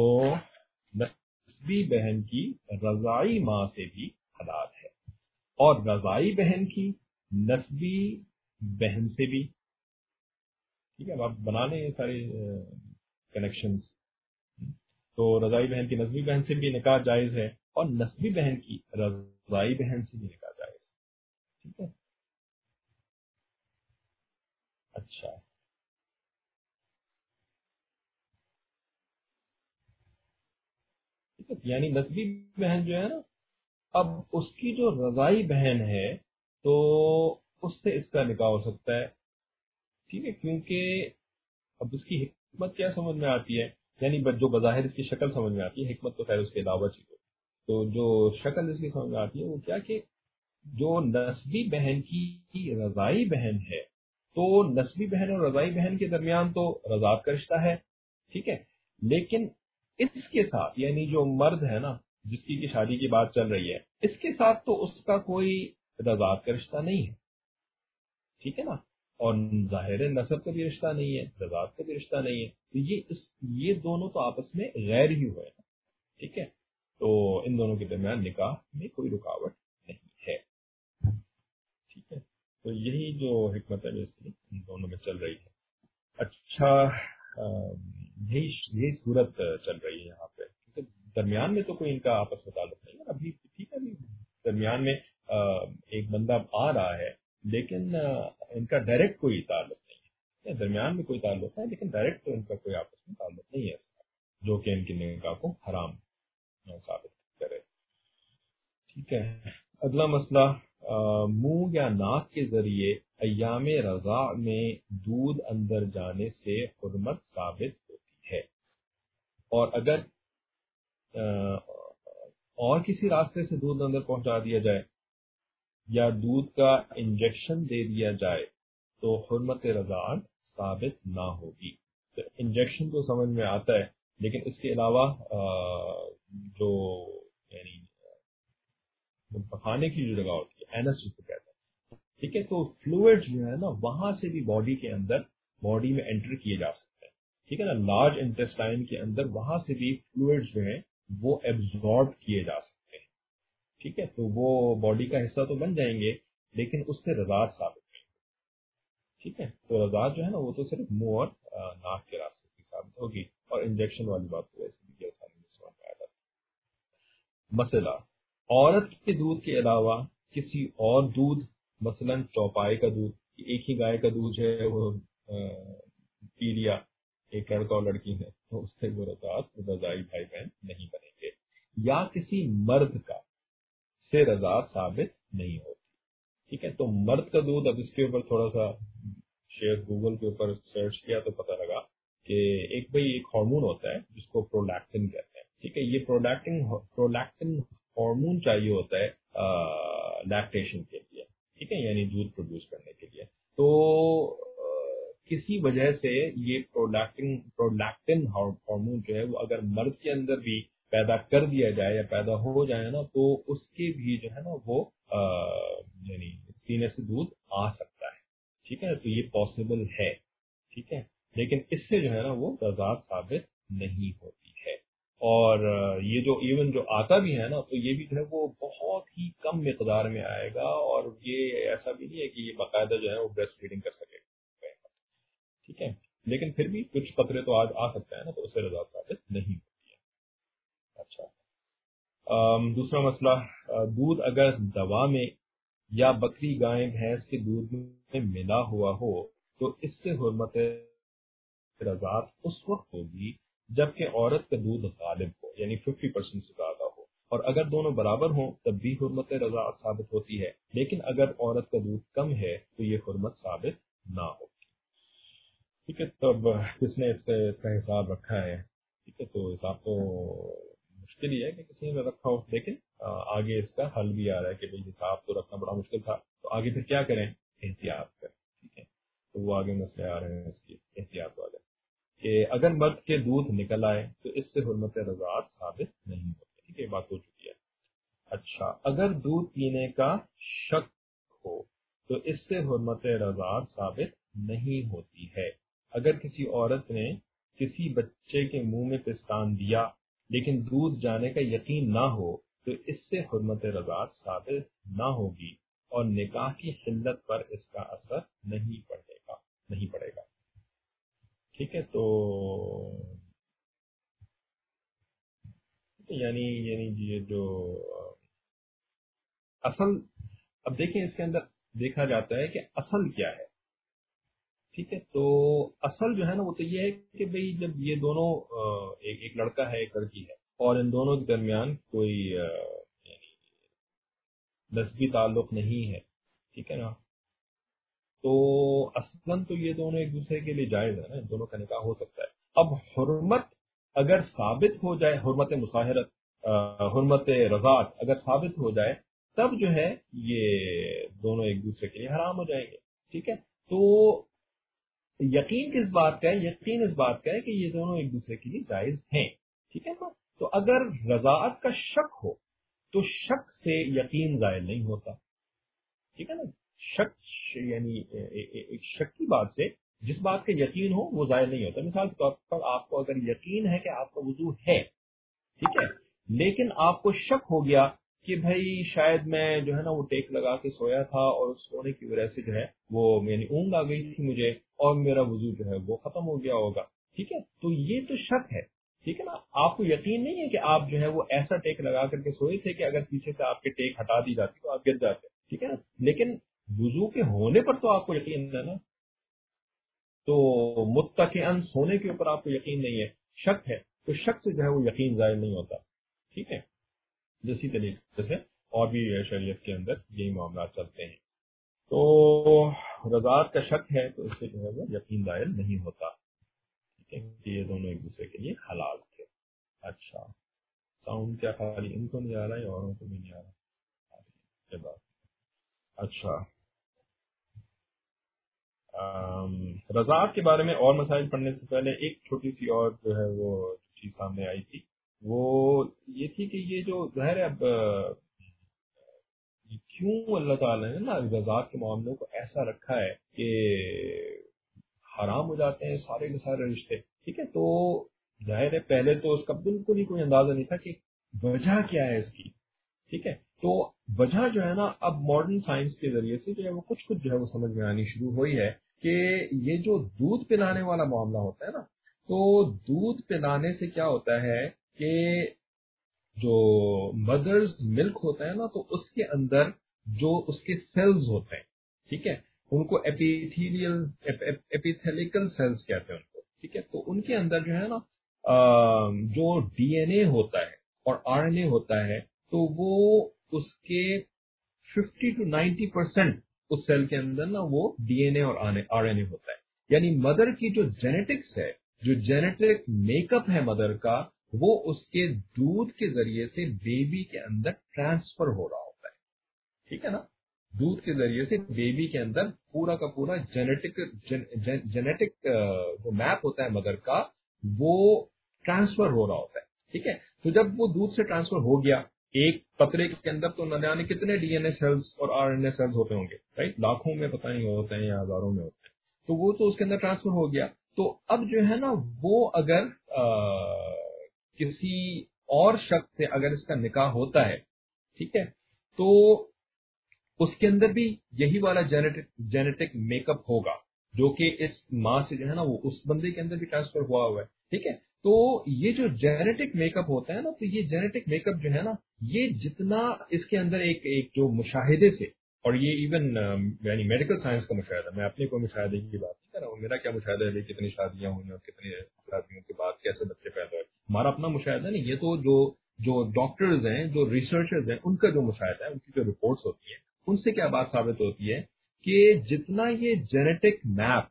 S1: نسبی بہن کی رضائی ماں سے بھی حلال ہے، اور رضائی بہن کی نسبی بہن سے بھی، ٹھیک ہے، آپ بنا لیں یہ سارے کنیکشنز، تو رضائی بہن کی نسبی بہن سے بھی نکاح جائز ہے، اور نسبی بہن کی رضائی بہن سے بھی نکاح جائز ہے، ٹھیک ہے، اچھا ٹھیک ہے، یعنی نسبی بہن جو ہے نا، اب اس کی جو رضائی بہن ہے تو اس سے اس کا نکاح ہو سکتا ہے، ٹھیک ہے، کیونکہ اب اس کی حکمت کیا سمجھ میں آتی ہے، یعنی جو بظاہر اس کی شکل سمجھ میں آتی ہے، حکمت تو خیر اس کے علاوہ چیز، تو جو شکل اس کی سمجھ میں آتی ہے وہ کیا کہ جو نسبی بہن کی رضائی بہن ہے، تو نسبی بہن اور رضائی بہن کے درمیان تو رضاعت کا رشتہ ہے، ٹھیک ہے، لیکن اس کے ساتھ یعنی جو مرد ہے نا جس کی شادی کی بات چل رہی ہے، اس کے ساتھ تو اس کا کوئی رضاعت کا رشتہ نہیں ہے، ٹھیک ہے نا، اور ظاہر نسب کا بھی رشتہ نہیں ہے، رضاعت کا بھی رشتہ نہیں ہے، تو یہ اس یہ دونوں تو آپس میں غیر ہی ہوئے ہیں، ٹھیک ہے، تو ان دونوں کے درمیان نکاح میں کوئی رکاوٹ نہیں ہے، ٹھیک ہے، تو یہی جو حکمت ہے اس کی ان دونوں میں چل رہی ہے۔ اچھا یہی یہی صورت چل رہی ہے یہاں پہ، کیونکہ درمیان میں تو کوئی ان کا آپس میں تعلق نہیں ہے ابھی، ٹھیک ہے، ابھی درمیان میں ایک بندہ آ رہا ہے لیکن ان کا ڈائریکٹ کوئی تعلق نہیں ہے، درمیان میں کوئی تعلق ہے لیکن ڈائریکٹ تو ان کا کوئی آپس میں تعلق نہیں ہے جو کہ ان کی نکاح کو حرام ثابت کرے، ٹھیک ہے۔ اگلا مسئلہ، منہ یا ناک کے ذریعے ایام رضاع میں دودھ اندر جانے سے حرمت ثابت ہوتی ہے، اور اگر اور کسی راستے سے دودھ اندر پہنچا دیا جائے یا دودھ کا انجیکشن دے دیا جائے تو حرمت رضاعت ثابت نہ ہوگی، تو انجیکشن تو سمجھ میں آتا ہے، لیکن اس کے علاوہ جو یعنی پکانے کی جو جگہ ہوتی ہے اینس جس کو کہتے ہیں، ٹھیک ہے، تو فلوئڈ جو ہے نا وہاں سے بھی باڈی کے اندر باڈی میں انٹر کیے جا سکتے ہیں، ٹھیک ہے نا، لارج انٹسٹائن کے اندر وہاں سے بھی فلوئڈ جو ہیں وہ ایبزارب کیے جا سکتے ہیں، ٹھیک ہے، تو وہ باڈی کا حصہ تو بن جائیں گے لیکن اس سے رضاعت ثابت نہیں، ٹھیک ہے، تو رضاعت جو ہے نا وہ تو صرف منہ اور ناک کے راستے کی ثابت ہوگی، اور انجیکشن والی بات تو ویسے بھی آسانی سے سمجھ میں آ جاتی ہے۔ مسئلہ، عورت کے دودھ کے علاوہ کسی اور دودھ، مثلا چوپائے کا دودھ، ایک ہی گائے کا دودھ ہے وہ پی لیا ایک لڑکا اور لڑکی نے، تو اس سے وہ رضاعت رضائی بھائی بہن نہیں بنیں گے، یا کسی مرد کا سے رضاعت ثابت نہیں ہوتی. ٹھیک ہے، تو مرد کا دودھ، اب اس کے اوپر تھوڑا سا شیئر گوگل کے اوپر سرچ کیا تو پتہ لگا کہ ایک بھائی ایک ہارمون ہوتا ہے جس کو پرولیکٹن کہتے ہیں. ٹھیک ہے، یہ پرولیکٹن پرولیکٹن ہارمون چاہیے ہوتا ہے لیکٹیشن کے لیے. ٹھیک ہے، یعنی دودھ پروڈیوس کرنے کے لیے. تو کسی وجہ سے یہ پرولیکٹن پرولیکٹن ہارمون جو ہے وہ اگر مرد کے اندر بھی پیدا کر دیا جائے یا پیدا ہو جائے نا، تو اس کے بھی جو ہے نا وہ یعنی سینے سے دودھ آ سکتا ہے. ٹھیک ہے، تو یہ پاسبل ہے. ٹھیک ہے، لیکن اس سے جو ہے نا وہ رضاعت ثابت نہیں ہوتی ہے. اور یہ جو ایون جو آتا بھی ہے نا، تو یہ بھی جو ہے وہ بہت ہی کم مقدار میں آئے گا، اور یہ ایسا بھی نہیں ہے کہ یہ باقاعدہ جو ہے وہ بریسٹ فیڈنگ کر سکے گا. ٹھیک ہے، لیکن پھر بھی کچھ قطرے تو آج آ سکتا ہے نا، تو اس سے رضاعت ثابت نہیں ہوتی ہے. اچھا، دوسرا مسئلہ، دودھ اگر دوا میں یا بکری گائے بھینس کے دودھ میں ملا ہوا ہو تو اس سے حرمت رضاعت اس وقت ہوگی جبکہ عورت کا دودھ غالب ہو، یعنی ففٹی پرسینٹ سے زیادہ ہو، اور اگر دونوں برابر ہوں تب بھی حرمت رضاعت ثابت ہوتی ہے. لیکن اگر عورت کا دودھ کم ہے تو یہ حرمت ثابت نہ ہوگی. ٹھیک ہے، تب کس نے اس کا اس کا حساب رکھا ہے؟ ٹھیک ہے، تو حساب تو مشکل ہی ہے کہ کسی نے رکھا ہو، لیکن آگے اس کا حل بھی آ رہا ہے کہ بھئی حساب تو رکھنا بڑا مشکل تھا، تو آگے پھر کیا کریں؟ احتیاط کریں. ٹھیک ہے، تو وہ آگے مسئلے آ رہے ہیں اس کی احتیاط والے، کہ اگر مرد کے دودھ نکل آئے تو اس سے حرمت رضاعت ثابت نہیں ہوتی. ٹھیک ہے، یہ بات ہو چکی ہے. اچھا، اگر دودھ پینے کا شک ہو تو اس سے حرمت رضاعت ثابت نہیں ہوتی ہے. اگر کسی عورت نے کسی بچے کے منہ میں پستان دیا لیکن دودھ جانے کا یقین نہ ہو تو اس سے حرمت رضاعت ثابت نہ ہوگی، اور نکاح کی حلت پر اس کا اثر نہیں پڑے گا نہیں پڑے گا. ٹھیک ہے، تو یعنی یعنی یہ جو اصل، اب دیکھیں اس کے اندر دیکھا جاتا ہے کہ اصل کیا ہے. ٹھیک ہے، تو اصل جو ہے نا وہ تو یہ ہے کہ بھئی جب یہ دونوں ایک ایک لڑکا ہے ایک لڑکی ہے اور ان دونوں کے درمیان کوئی یعنی نسبی تعلق نہیں ہے، ٹھیک ہے نا، تو اصلاً تو یہ دونوں ایک دوسرے کے لیے جائز ہے نا، ان دونوں کا نکاح ہو سکتا ہے. اب حرمت اگر ثابت ہو جائے، حرمت مصاہرت حرمت رضاعت اگر ثابت ہو جائے تب جو ہے یہ دونوں ایک دوسرے کے لیے حرام ہو جائیں گے. ٹھیک ہے، تو یقین کس بات کا ہے؟ یقین اس بات کا ہے کہ یہ دونوں ایک دوسرے کے لیے جائز ہیں. ٹھیک ہے نا، تو اگر رضاعت کا شک ہو تو شک سے یقین ظاہر نہیں ہوتا. ٹھیک ہے نا، شک یعنی ایک شک کی بات سے جس بات کا یقین ہو وہ ظاہر نہیں ہوتا. مثال کے طور پر آپ کو اگر یقین ہے کہ آپ کا وضو ہے، ٹھیک ہے، لیکن آپ کو شک ہو گیا کہ بھائی شاید میں جو ہے نا وہ ٹیک لگا کے سویا تھا اور سونے کی وجہ سے جو ہے وہ یعنی اونگ آ گئی تھی مجھے اور میرا وضو جو ہے وہ ختم ہو گیا ہوگا. ٹھیک ہے، تو یہ تو شک ہے. ٹھیک ہے نا، آپ کو یقین نہیں ہے کہ آپ جو ہے وہ ایسا ٹیک لگا کر کے سوئے تھے کہ اگر پیچھے سے آپ کے ٹیک ہٹا دی جاتی تو آپ گر جاتے. ٹھیک ہے نا، لیکن وضو کے ہونے پر تو آپ کو یقین ہے نا، تو متکئن سونے کے اوپر آپ کو یقین نہیں ہے، شک ہے، تو شک سے جو ہے وہ یقین ظاہر نہیں ہوتا. ٹھیک ہے، اسی طریقے سے اور بھی شریعت کے اندر یہی معاملات چلتے ہیں. تو رضاعت کا شک ہے تو اس سے جو ہے وہ یقین ظاہر نہیں ہوتا. ٹھیک ہے، کہ یہ دونوں ایک دوسرے کے لیے حلال تھے. اچھا، ساؤنڈ کیا خالی ان کو نہیں آ رہا ہے اوروں کو بھی نہیں آ رہا؟ بات اچھا، رضاعت کے بارے میں اور مسائل پڑھنے سے پہلے ایک چھوٹی سی اور جو ہے وہ چیز سامنے آئی تھی، وہ یہ تھی کہ یہ جو ظاہر ہے اب کیوں اللہ تعالیٰ نے نا رضاعت کے معاملوں کو ایسا رکھا ہے کہ حرام ہو جاتے ہیں سارے کے سارے رشتے. ٹھیک ہے، تو ظاہر ہے پہلے تو اس کا بالکل ہی کوئی اندازہ نہیں تھا کہ وجہ کیا ہے اس کی. ٹھیک ہے، تو وجہ جو ہے نا اب ماڈرن سائنس کے ذریعے سے جو ہے وہ کچھ کچھ جو ہے وہ سمجھ میں آنی شروع ہوئی ہے کہ یہ جو دودھ پلانے والا معاملہ ہوتا ہے نا، تو دودھ پلانے سے کیا ہوتا ہے کہ جو مدرز ملک ہوتا ہے نا تو اس کے اندر جو اس کے سیلز ہوتے ہیں، ٹھیک ہے، ان کو ایپیتھیلیل ایپیتھیلیکل سیلز کہتے ہیں ان کو، ٹھیک ہے، تو ان کے اندر جو ہے نا جو ڈی این اے ہوتا ہے اور آر این اے ہوتا ہے تو وہ اس کے ففٹی ٹو نائنٹی پرسینٹ اس سیل کے اندر نا وہ ڈی این اے اور آر این اے ہوتا ہے، یعنی مدر کی جو جینیٹکس ہے، جو جینیٹک میک اپ ہے مدر کا، وہ اس کے دودھ کے ذریعے سے بیبی کے اندر ٹرانسفر ہو رہا ہوتا ہے، ٹھیک ہے نا، دودھ کے ذریعے سے بیبی کے اندر پورا کا پورا جینیٹک جینیٹک جو میپ ہوتا ہے مدر کا وہ ٹرانسفر ہو رہا ہوتا ہے، ٹھیک ہے، تو جب وہ دودھ سے ٹرانسفر ہو گیا، ایک قطرے کے اندر تو نہ جانے کتنے ڈی این اے سیلز اور آر این اے سیلز ہوتے ہوں گے، رائٹ، لاکھوں میں پتہ نہیں ہوتے ہیں یا ہزاروں میں ہوتے ہیں، تو وہ تو اس کے اندر ٹرانسفر ہو گیا، تو اب جو ہے نا وہ اگر آ, کسی اور شخص سے اگر اس کا نکاح ہوتا ہے، ٹھیک ہے، تو اس کے اندر بھی یہی والا جینیٹک جینیٹک میک اپ ہوگا جو کہ اس ماں سے جو ہے نا وہ اس بندے کے اندر بھی ٹرانسفر ہوا ہوا ہے، ٹھیک ہے، تو یہ جو جینیٹک میک اپ ہوتا ہے نا تو یہ جینیٹک میک اپ جو ہے نا یہ جتنا اس کے اندر ایک ایک جو مشاہدے سے، اور یہ ایون یعنی میڈیکل سائنس کا مشاہدہ، میں اپنے کوئی مشاہدے کی بات نہیں کر رہا ہوں، میرا کیا مشاہدہ ہے کتنی شادیاں ہوئی اور کتنی شادیوں کے بعد کیسے بچے پیدا ہوئے، ہمارا اپنا مشاہدہ نہیں، یہ تو جو جو ڈاکٹرز ہیں، جو ریسرچرز ہیں، ان کا جو مشاہدہ ہے، ان کی جو رپورٹس ہوتی ہیں، ان سے کیا بات ثابت ہوتی ہے کہ جتنا یہ genetic map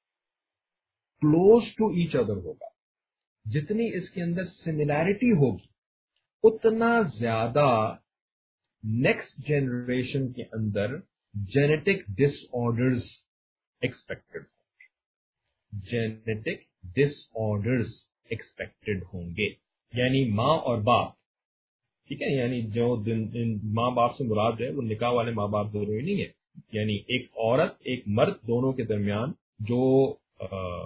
S1: close to each other ہوگا، جتنی اس کے اندر سملیرٹی ہوگی، اتنا زیادہ نیکسٹ جنریشن کے اندر جینیٹک ڈس آرڈرز ایکسپیکٹڈ ہوں گے، جینیٹک ڈس آرڈرز ایکسپیکٹڈ ہوں گے، یعنی ماں اور باپ، ٹھیک ہے، یعنی جو دن دن ماں باپ سے مراد ہے وہ نکاح والے ماں باپ ضروری نہیں ہے، یعنی ایک عورت ایک مرد دونوں کے درمیان جو آ,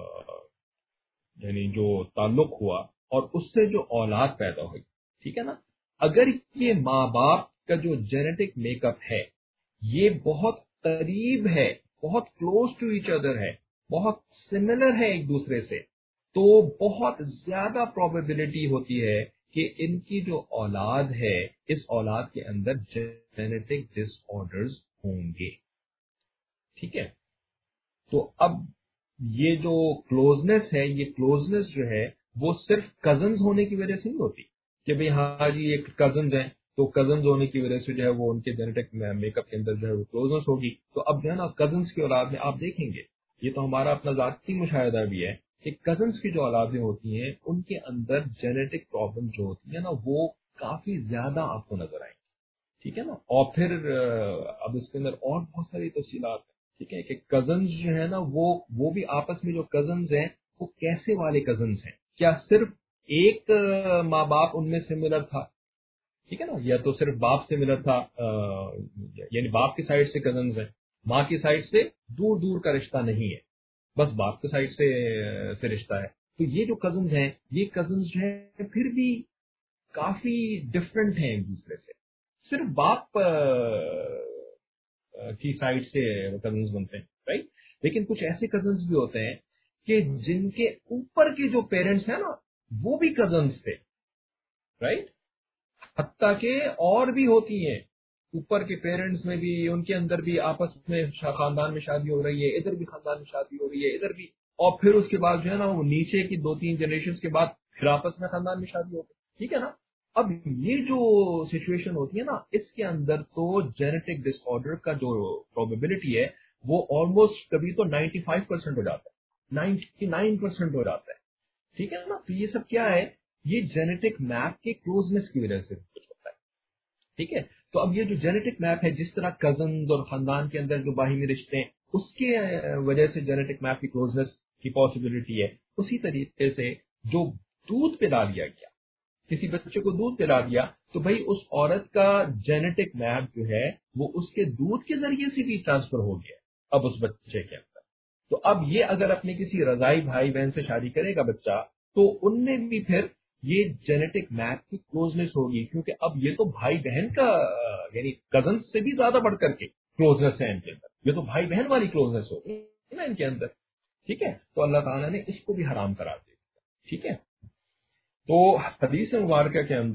S1: یعنی جو تعلق ہوا اور اس سے جو اولاد پیدا ہوئی، ٹھیک ہے نا، اگر یہ ماں باپ کا جو جینیٹک میک اپ ہے یہ بہت قریب ہے، بہت کلوز ٹو ایچ ادر ہے، بہت سملر ہے ایک دوسرے سے، تو بہت زیادہ پروبیبلٹی ہوتی ہے کہ ان کی جو اولاد ہے اس اولاد کے اندر جینیٹک ڈس آرڈرز ہوں گے، ٹھیک ہے، تو اب یہ جو کلوزنس ہے، یہ کلوزنس جو ہے وہ صرف کزنز ہونے کی وجہ سے نہیں ہوتی کہ بھئی ہاں جی ایک کزنز ہیں تو کزنز ہونے کی وجہ سے جو ہے وہ ان کے جینیٹک میک اپ کے اندر جو ہے وہ کلوزنس ہوگی، تو اب جو ہے نا کزنز کی اولاد میں آپ دیکھیں گے، یہ تو ہمارا اپنا ذاتی مشاہدہ بھی ہے کہ کزنز کی جو اولادیں ہوتی ہیں ان کے اندر جینیٹک پرابلم جو ہوتی ہیں نا وہ کافی زیادہ آپ کو نظر آئیں گی، ٹھیک ہے نا، اور پھر اب اس کے اندر اور بہت ساری تفصیلات ہیں، ٹھیک ہے، کہ کزنز جو ہے نا وہ وہ بھی آپس میں جو کزنز ہیں وہ کیسے والے کزنز ہیں، کیا صرف ایک ماں باپ ان میں سے ملر تھا، ٹھیک ہے نا، یا تو صرف باپ سے ملر تھا، یعنی باپ کی سائڈ سے کزنز ہیں، ماں کی سائڈ سے دور دور کا رشتہ نہیں ہے، بس باپ کی سائڈ سے سے رشتہ ہے، تو یہ جو کزنز ہیں یہ کزنز جو ہیں پھر بھی کافی ڈفرینٹ ہیں ایک دوسرے سے، صرف باپ کی سائڈ سے کزنز بنتے ہیں، رائٹ، لیکن کچھ ایسے کزنز بھی ہوتے ہیں کہ جن کے اوپر کے جو پیرنٹس ہیں نا وہ بھی کزنز تھے، رائٹ، حتیٰ کہ اور بھی ہوتی ہیں، اوپر کے پیرنٹس میں بھی ان کے اندر بھی آپس میں خاندان میں شادی ہو رہی ہے، ادھر بھی خاندان میں شادی ہو رہی ہے، ادھر بھی، اور پھر اس کے بعد جو ہے نا وہ نیچے کی دو تین جنریشن کے بعد پھر آپس میں خاندان میں شادی ہو گئی، ٹھیک ہے نا، اب یہ جو سچویشن ہوتی ہے نا اس کے اندر تو جینیٹک ڈس آرڈر کا جو پروبیبلٹی ہے وہ آلموسٹ کبھی تو نائنٹی فائیو پرسینٹ ہو جاتا ہے، نائنٹی نائن پرسینٹ ہو جاتا ہے، ٹھیک ہے نا، تو یہ سب کیا ہے، یہ جینیٹک میپ کے کلوزنس کی وجہ سے کچھ ہوتا ہے، ٹھیک ہے، تو اب یہ جو جینیٹک میپ ہے جس طرح کزنز اور خاندان کے اندر جو باہمی رشتے ہیں اس کے وجہ سے جینیٹک میپ کی کلوزنس کی پاسبلٹی ہے، اسی طریقے سے جو دودھ پلا دیا گیا، کسی بچے کو دودھ پلا دیا تو بھائی اس عورت کا جینیٹک میپ جو ہے وہ اس کے دودھ کے ذریعے سے بھی ٹرانسفر ہو گیا اب اس بچے کے اندر، تو اب یہ اگر اپنے کسی رضائی بھائی بہن سے شادی کرے گا بچہ تو ان میں بھی پھر یہ جینیٹک میپ کی کلوزنس ہوگی، کیونکہ اب یہ تو بھائی بہن کا یعنی کزن سے بھی زیادہ بڑھ کر کے کلوزنس ہے ان کے اندر، یہ تو بھائی بہن والی کلوزنس ہوگی نا ان کے اندر، ٹھیک ہے، تو اللہ تعالیٰ نے اس کو بھی حرام کرا دیا، ٹھیک ہے، تو حدیث مبارکہ کے اندر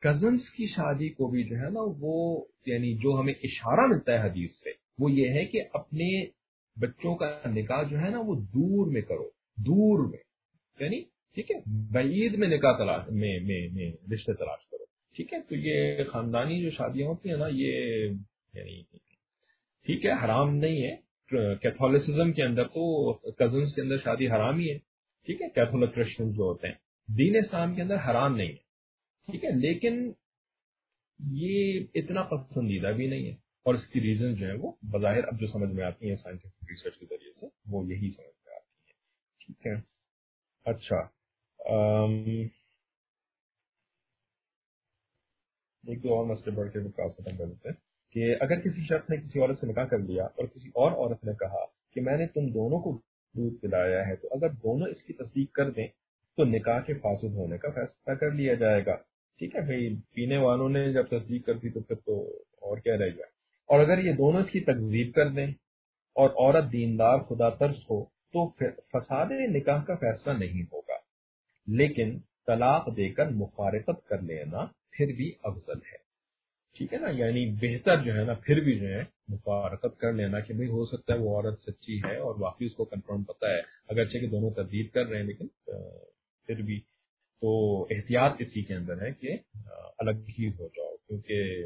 S2: کزنس کی شادی کو بھی جو ہے نا وہ یعنی جو ہمیں اشارہ ملتا ہے حدیث سے وہ یہ ہے کہ اپنے بچوں کا نکاح جو ہے نا وہ دور میں کرو، دور میں، یعنی ٹھیک ہے بعید میں نکاح تلاش میں میں میں رشتے تلاش کرو، ٹھیک ہے. تو یہ خاندانی جو شادیاں ہوتی ہیں نا یہ یعنی ٹھیک ہے حرام نہیں ہے. کیتھولسزم کے اندر تو کزنس کے اندر شادی حرام ہی ہے، ٹھیک ہے. کیتھولک کرسچن جو ہوتے ہیں دین اسلام کے اندر حرام نہیں ہے، ٹھیک ہے، لیکن یہ اتنا پسندیدہ بھی نہیں ہے. اور اس کی ریزن جو ہے وہ بظاہر اب جو سمجھ میں آتی ہیں سائنٹیفک ریسرچ کے ذریعے سے وہ یہی سمجھ میں آتی ہے، ٹھیک ہے. اچھا ایک دو اور مسئلے بڑھ کے وکاس ختم کر دیتے ہیں کہ اگر کسی شخص نے کسی عورت سے نکاح کر لیا اور کسی اور عورت نے کہا کہ میں نے تم دونوں کو دودھ پلایا ہے، تو اگر دونوں اس کی تصدیق کر دیں تو نکاح کے فاسد ہونے کا فیصلہ کر لیا جائے گا، ٹھیک ہے. بھائی پینے والوں نے جب تصدیق کر دی تو پھر تو اور کیا رہ گیا. اور اگر یہ دونوں اس کی تکذیب کر دیں اور عورت دیندار خدا ترس ہو تو فساد نکاح کا فیصلہ نہیں ہوگا، لیکن طلاق دے کر مفارقت کر لینا پھر بھی افضل ہے، ٹھیک ہے نا. یعنی بہتر جو ہے نا پھر بھی جو ہے مفارقت کر لینا کہ بھئی ہو سکتا ہے وہ عورت سچی ہے اور واقعی اس کو کنفرم پتہ ہے، اگرچہ کہ دونوں تردید کر رہے ہیں لیکن پھر بھی تو احتیاط اسی کے اندر ہے کہ الگ ہی ہو جاؤ، کیونکہ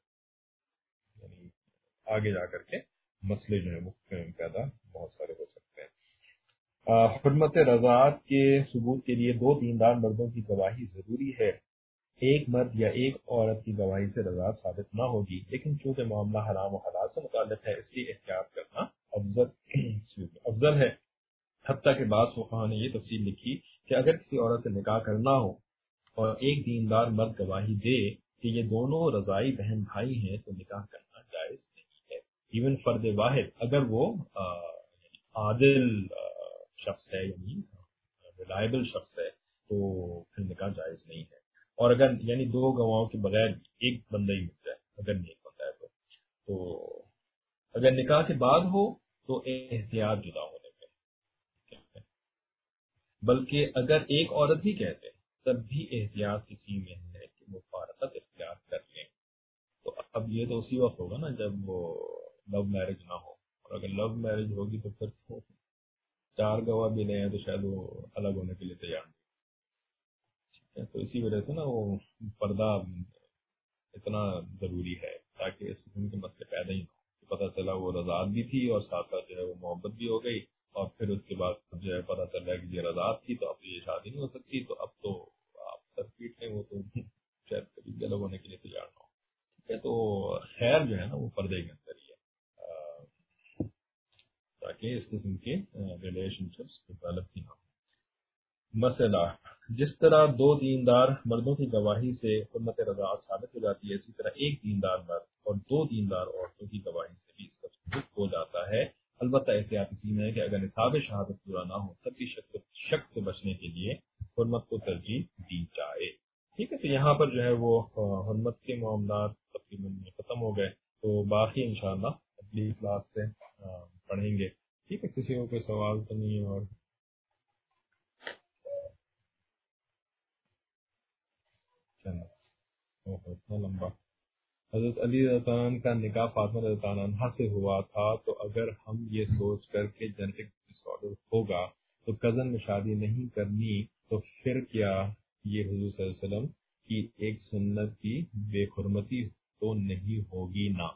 S2: یعنی آگے جا کر کے مسئلے جو ہیں وہ پیدا بہت سارے ہو سکتے ہیں. حرمت رضاعت کے ثبوت کے لیے دو دیندار مردوں کی گواہی ضروری ہے. ایک مرد یا ایک عورت کی گواہی سے رضاعت ثابت نہ ہوگی، لیکن چونکہ معاملہ حرام و حلال سے متعلق ہے اس لیے احتیاط کرنا افضل افضل ہے. حتیٰ کہ بعض فقہاء نے یہ تفصیل لکھی کہ اگر کسی عورت سے نکاح کرنا ہو اور ایک دیندار مرد گواہی دے کہ یہ دونوں رضائی بہن بھائی ہیں تو نکاح کرنا جائز نہیں ہے. ایون فرد واحد اگر وہ عادل شخص ہے یعنی ریلائبل شخص ہے تو پھر نکاح جائز نہیں ہے. اور اگر یعنی دو گواہوں کے بغیر ایک بندہ ہی مل جائے اگر نیک بندہ ہے تو تو اگر نکاح کے بعد ہو تو احتیاط جدا ہونے میں، بلکہ اگر ایک عورت بھی کہتے تب بھی احتیاط اسی میں ہے کہ مفارقت اختیار کر لیں. تو اب یہ تو اسی وقت ہوگا نا جب وہ لو میرج نہ ہو، اور اگر لو میرج ہوگی تو پھر تو چار گواہ بھی لے ہیں تو شاید وہ الگ ہونے کے لیے تیار نہیں. تو اسی وجہ سے نا وہ پردہ اتنا ضروری ہے تاکہ اس قسم کے مسئلے پیدا ہی نہ ہو. پتہ چلا وہ رضاعت بھی تھی اور ساتھ ساتھ جو ہے وہ محبت بھی ہو گئی اور پھر اس کے بعد جو ہے پتہ چل رہا ہے کہ یہ رضاعت تھی تو اب یہ شادی نہیں ہو سکتی، تو اب تو آپ سر پیٹ لیں وہ تو شاید کبھی بھی الگ ہونے کے لیے تیار نہ ہو. ٹھیک ہے، تو خیر جو ہے نا وہ پردے کے اندر ہی ہے تاکہ اس قسم کے ریلیشن شپس ڈیولپ ہی نہ ہو. مسئلہ جس طرح دو دیندار مردوں کی گواہی سے حرمت رضاعت ثابت ہو جاتی ہے، اسی طرح ایک دیندار مرد اور دو دیندار عورتوں کی گواہی سے بھی اس کا ثبوت ہو جاتا ہے. البتہ احتیاط اسی میں ہے کہ اگر نصاب شہادت پورا نہ ہو تب بھی شک شک سے بچنے کے لیے حرمت کو ترجیح دی جائے. ٹھیک ہے، تو یہاں پر جو ہے وہ حرمت کے معاملات تقریباً ختم ہو گئے، تو باقی انشاءاللہ اگلی کلاس سے پڑھیں گے. ٹھیک ہے، کسی کو کوئی سوال تو نہیں ہے؟ اور اتنا لمبا حضرت علی رضی اللہ عنہ کا نکاح فاطمہ رضی اللہ عنہ سے ہوا تھا، تو اگر ہم یہ سوچ کر کے جنیٹک ڈس آرڈر ہوگا تو کزن میں شادی نہیں کرنی تو پھر کیا یہ حضور صلی اللہ علیہ وسلم کی ایک سنت کی بے حرمتی تو نہیں ہوگی نا؟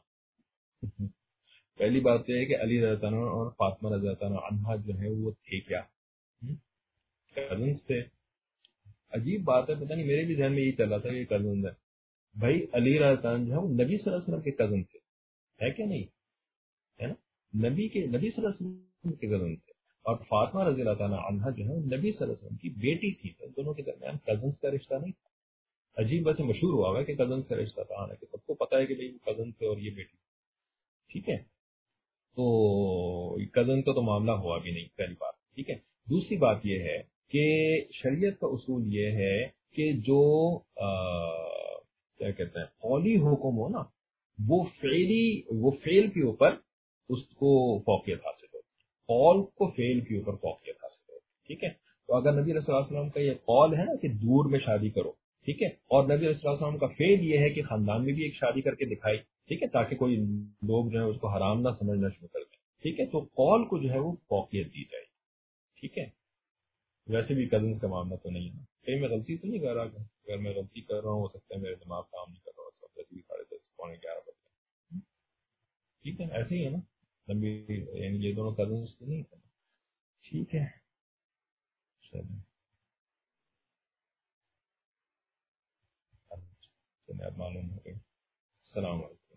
S2: پہلی بات یہ ہے کہ علی رضی اللہ عنہ اور فاطمہ رضی اللہ عنہ جو ہے وہ تھے کیا؟ کزنس تھے. عجیب بات ہے، پتہ نہیں میرے بھی ذہن میں یہ چل رہا تھا کہ کزنس ہے. بھائی علی رضی اللہ عنہ جو ہے وہ نبی صلی اللہ علیہ وسلم کے کزن تھے، ہے کہ نہیں؟ ہے نا، نبی کے نبی صلی اللہ علیہ وسلم کے کزن تھے. اور فاطمہ رضی اللہ تعالیٰ عنہ جو ہے وہ نبی صلی اللہ علیہ وسلم کی بیٹی تھی، تو ان دونوں کے درمیان کزنس کا رشتہ نہیں تھا. عجیب ویسے مشہور ہوا ہے کہ کزنس کا رشتہ تھا، حالانکہ سب کو پتا ہے کہ بھائی وہ کزن تھے اور یہ بیٹی. ٹھیک ہے، تو کزن کا تو معاملہ ہوا بھی نہیں، پہلی بات. ٹھیک ہے، دوسری بات یہ ہے کہ شریعت کا اصول یہ ہے کہ جو کیا کہتے ہیں قولی حکم ہو نا وہ فعلی وہ فعل کے اوپر اس کو فوقیت حاصل ہوتی ہے، قول کو فعل کے اوپر فوقیت حاصل ہوتی ہے. ٹھیک ہے، تو اگر نبی صلی اللہ علیہ وسلم کا یہ قول ہے نا کہ دور میں شادی کرو، ٹھیک ہے، اور نبی علیہ السلام کا فعل یہ ہے کہ خاندان میں بھی ایک شادی کر کے دکھائی، ٹھیک ہے، تاکہ کوئی لوگ جو ہے اس کو حرام نہ سمجھنا شروع کر دیں، ٹھیک ہے، تو قول کو جو ہے وہ فوقیت دی جائے گی، ٹھیک ہے۔ ویسے بھی کزنس کا معاملہ تو نہیں ہے نا، کہیں میں غلطی تو نہیں کر رہا، اگر میں غلطی کر رہا ہوں ہو سکتا ہے میرے دماغ کام نہیں کر رہا اس وقت، ویسے بھی ساڑھے دس پونے گیارہ بجے، ٹھیک ہے، ایسے ہی ہے نا، لمبی یعنی یہ دونوں کزنس تو نہیں ہے، ٹھیک ہے، چلیں چلیں اب معلوم ہو گئی، السلام علیکم۔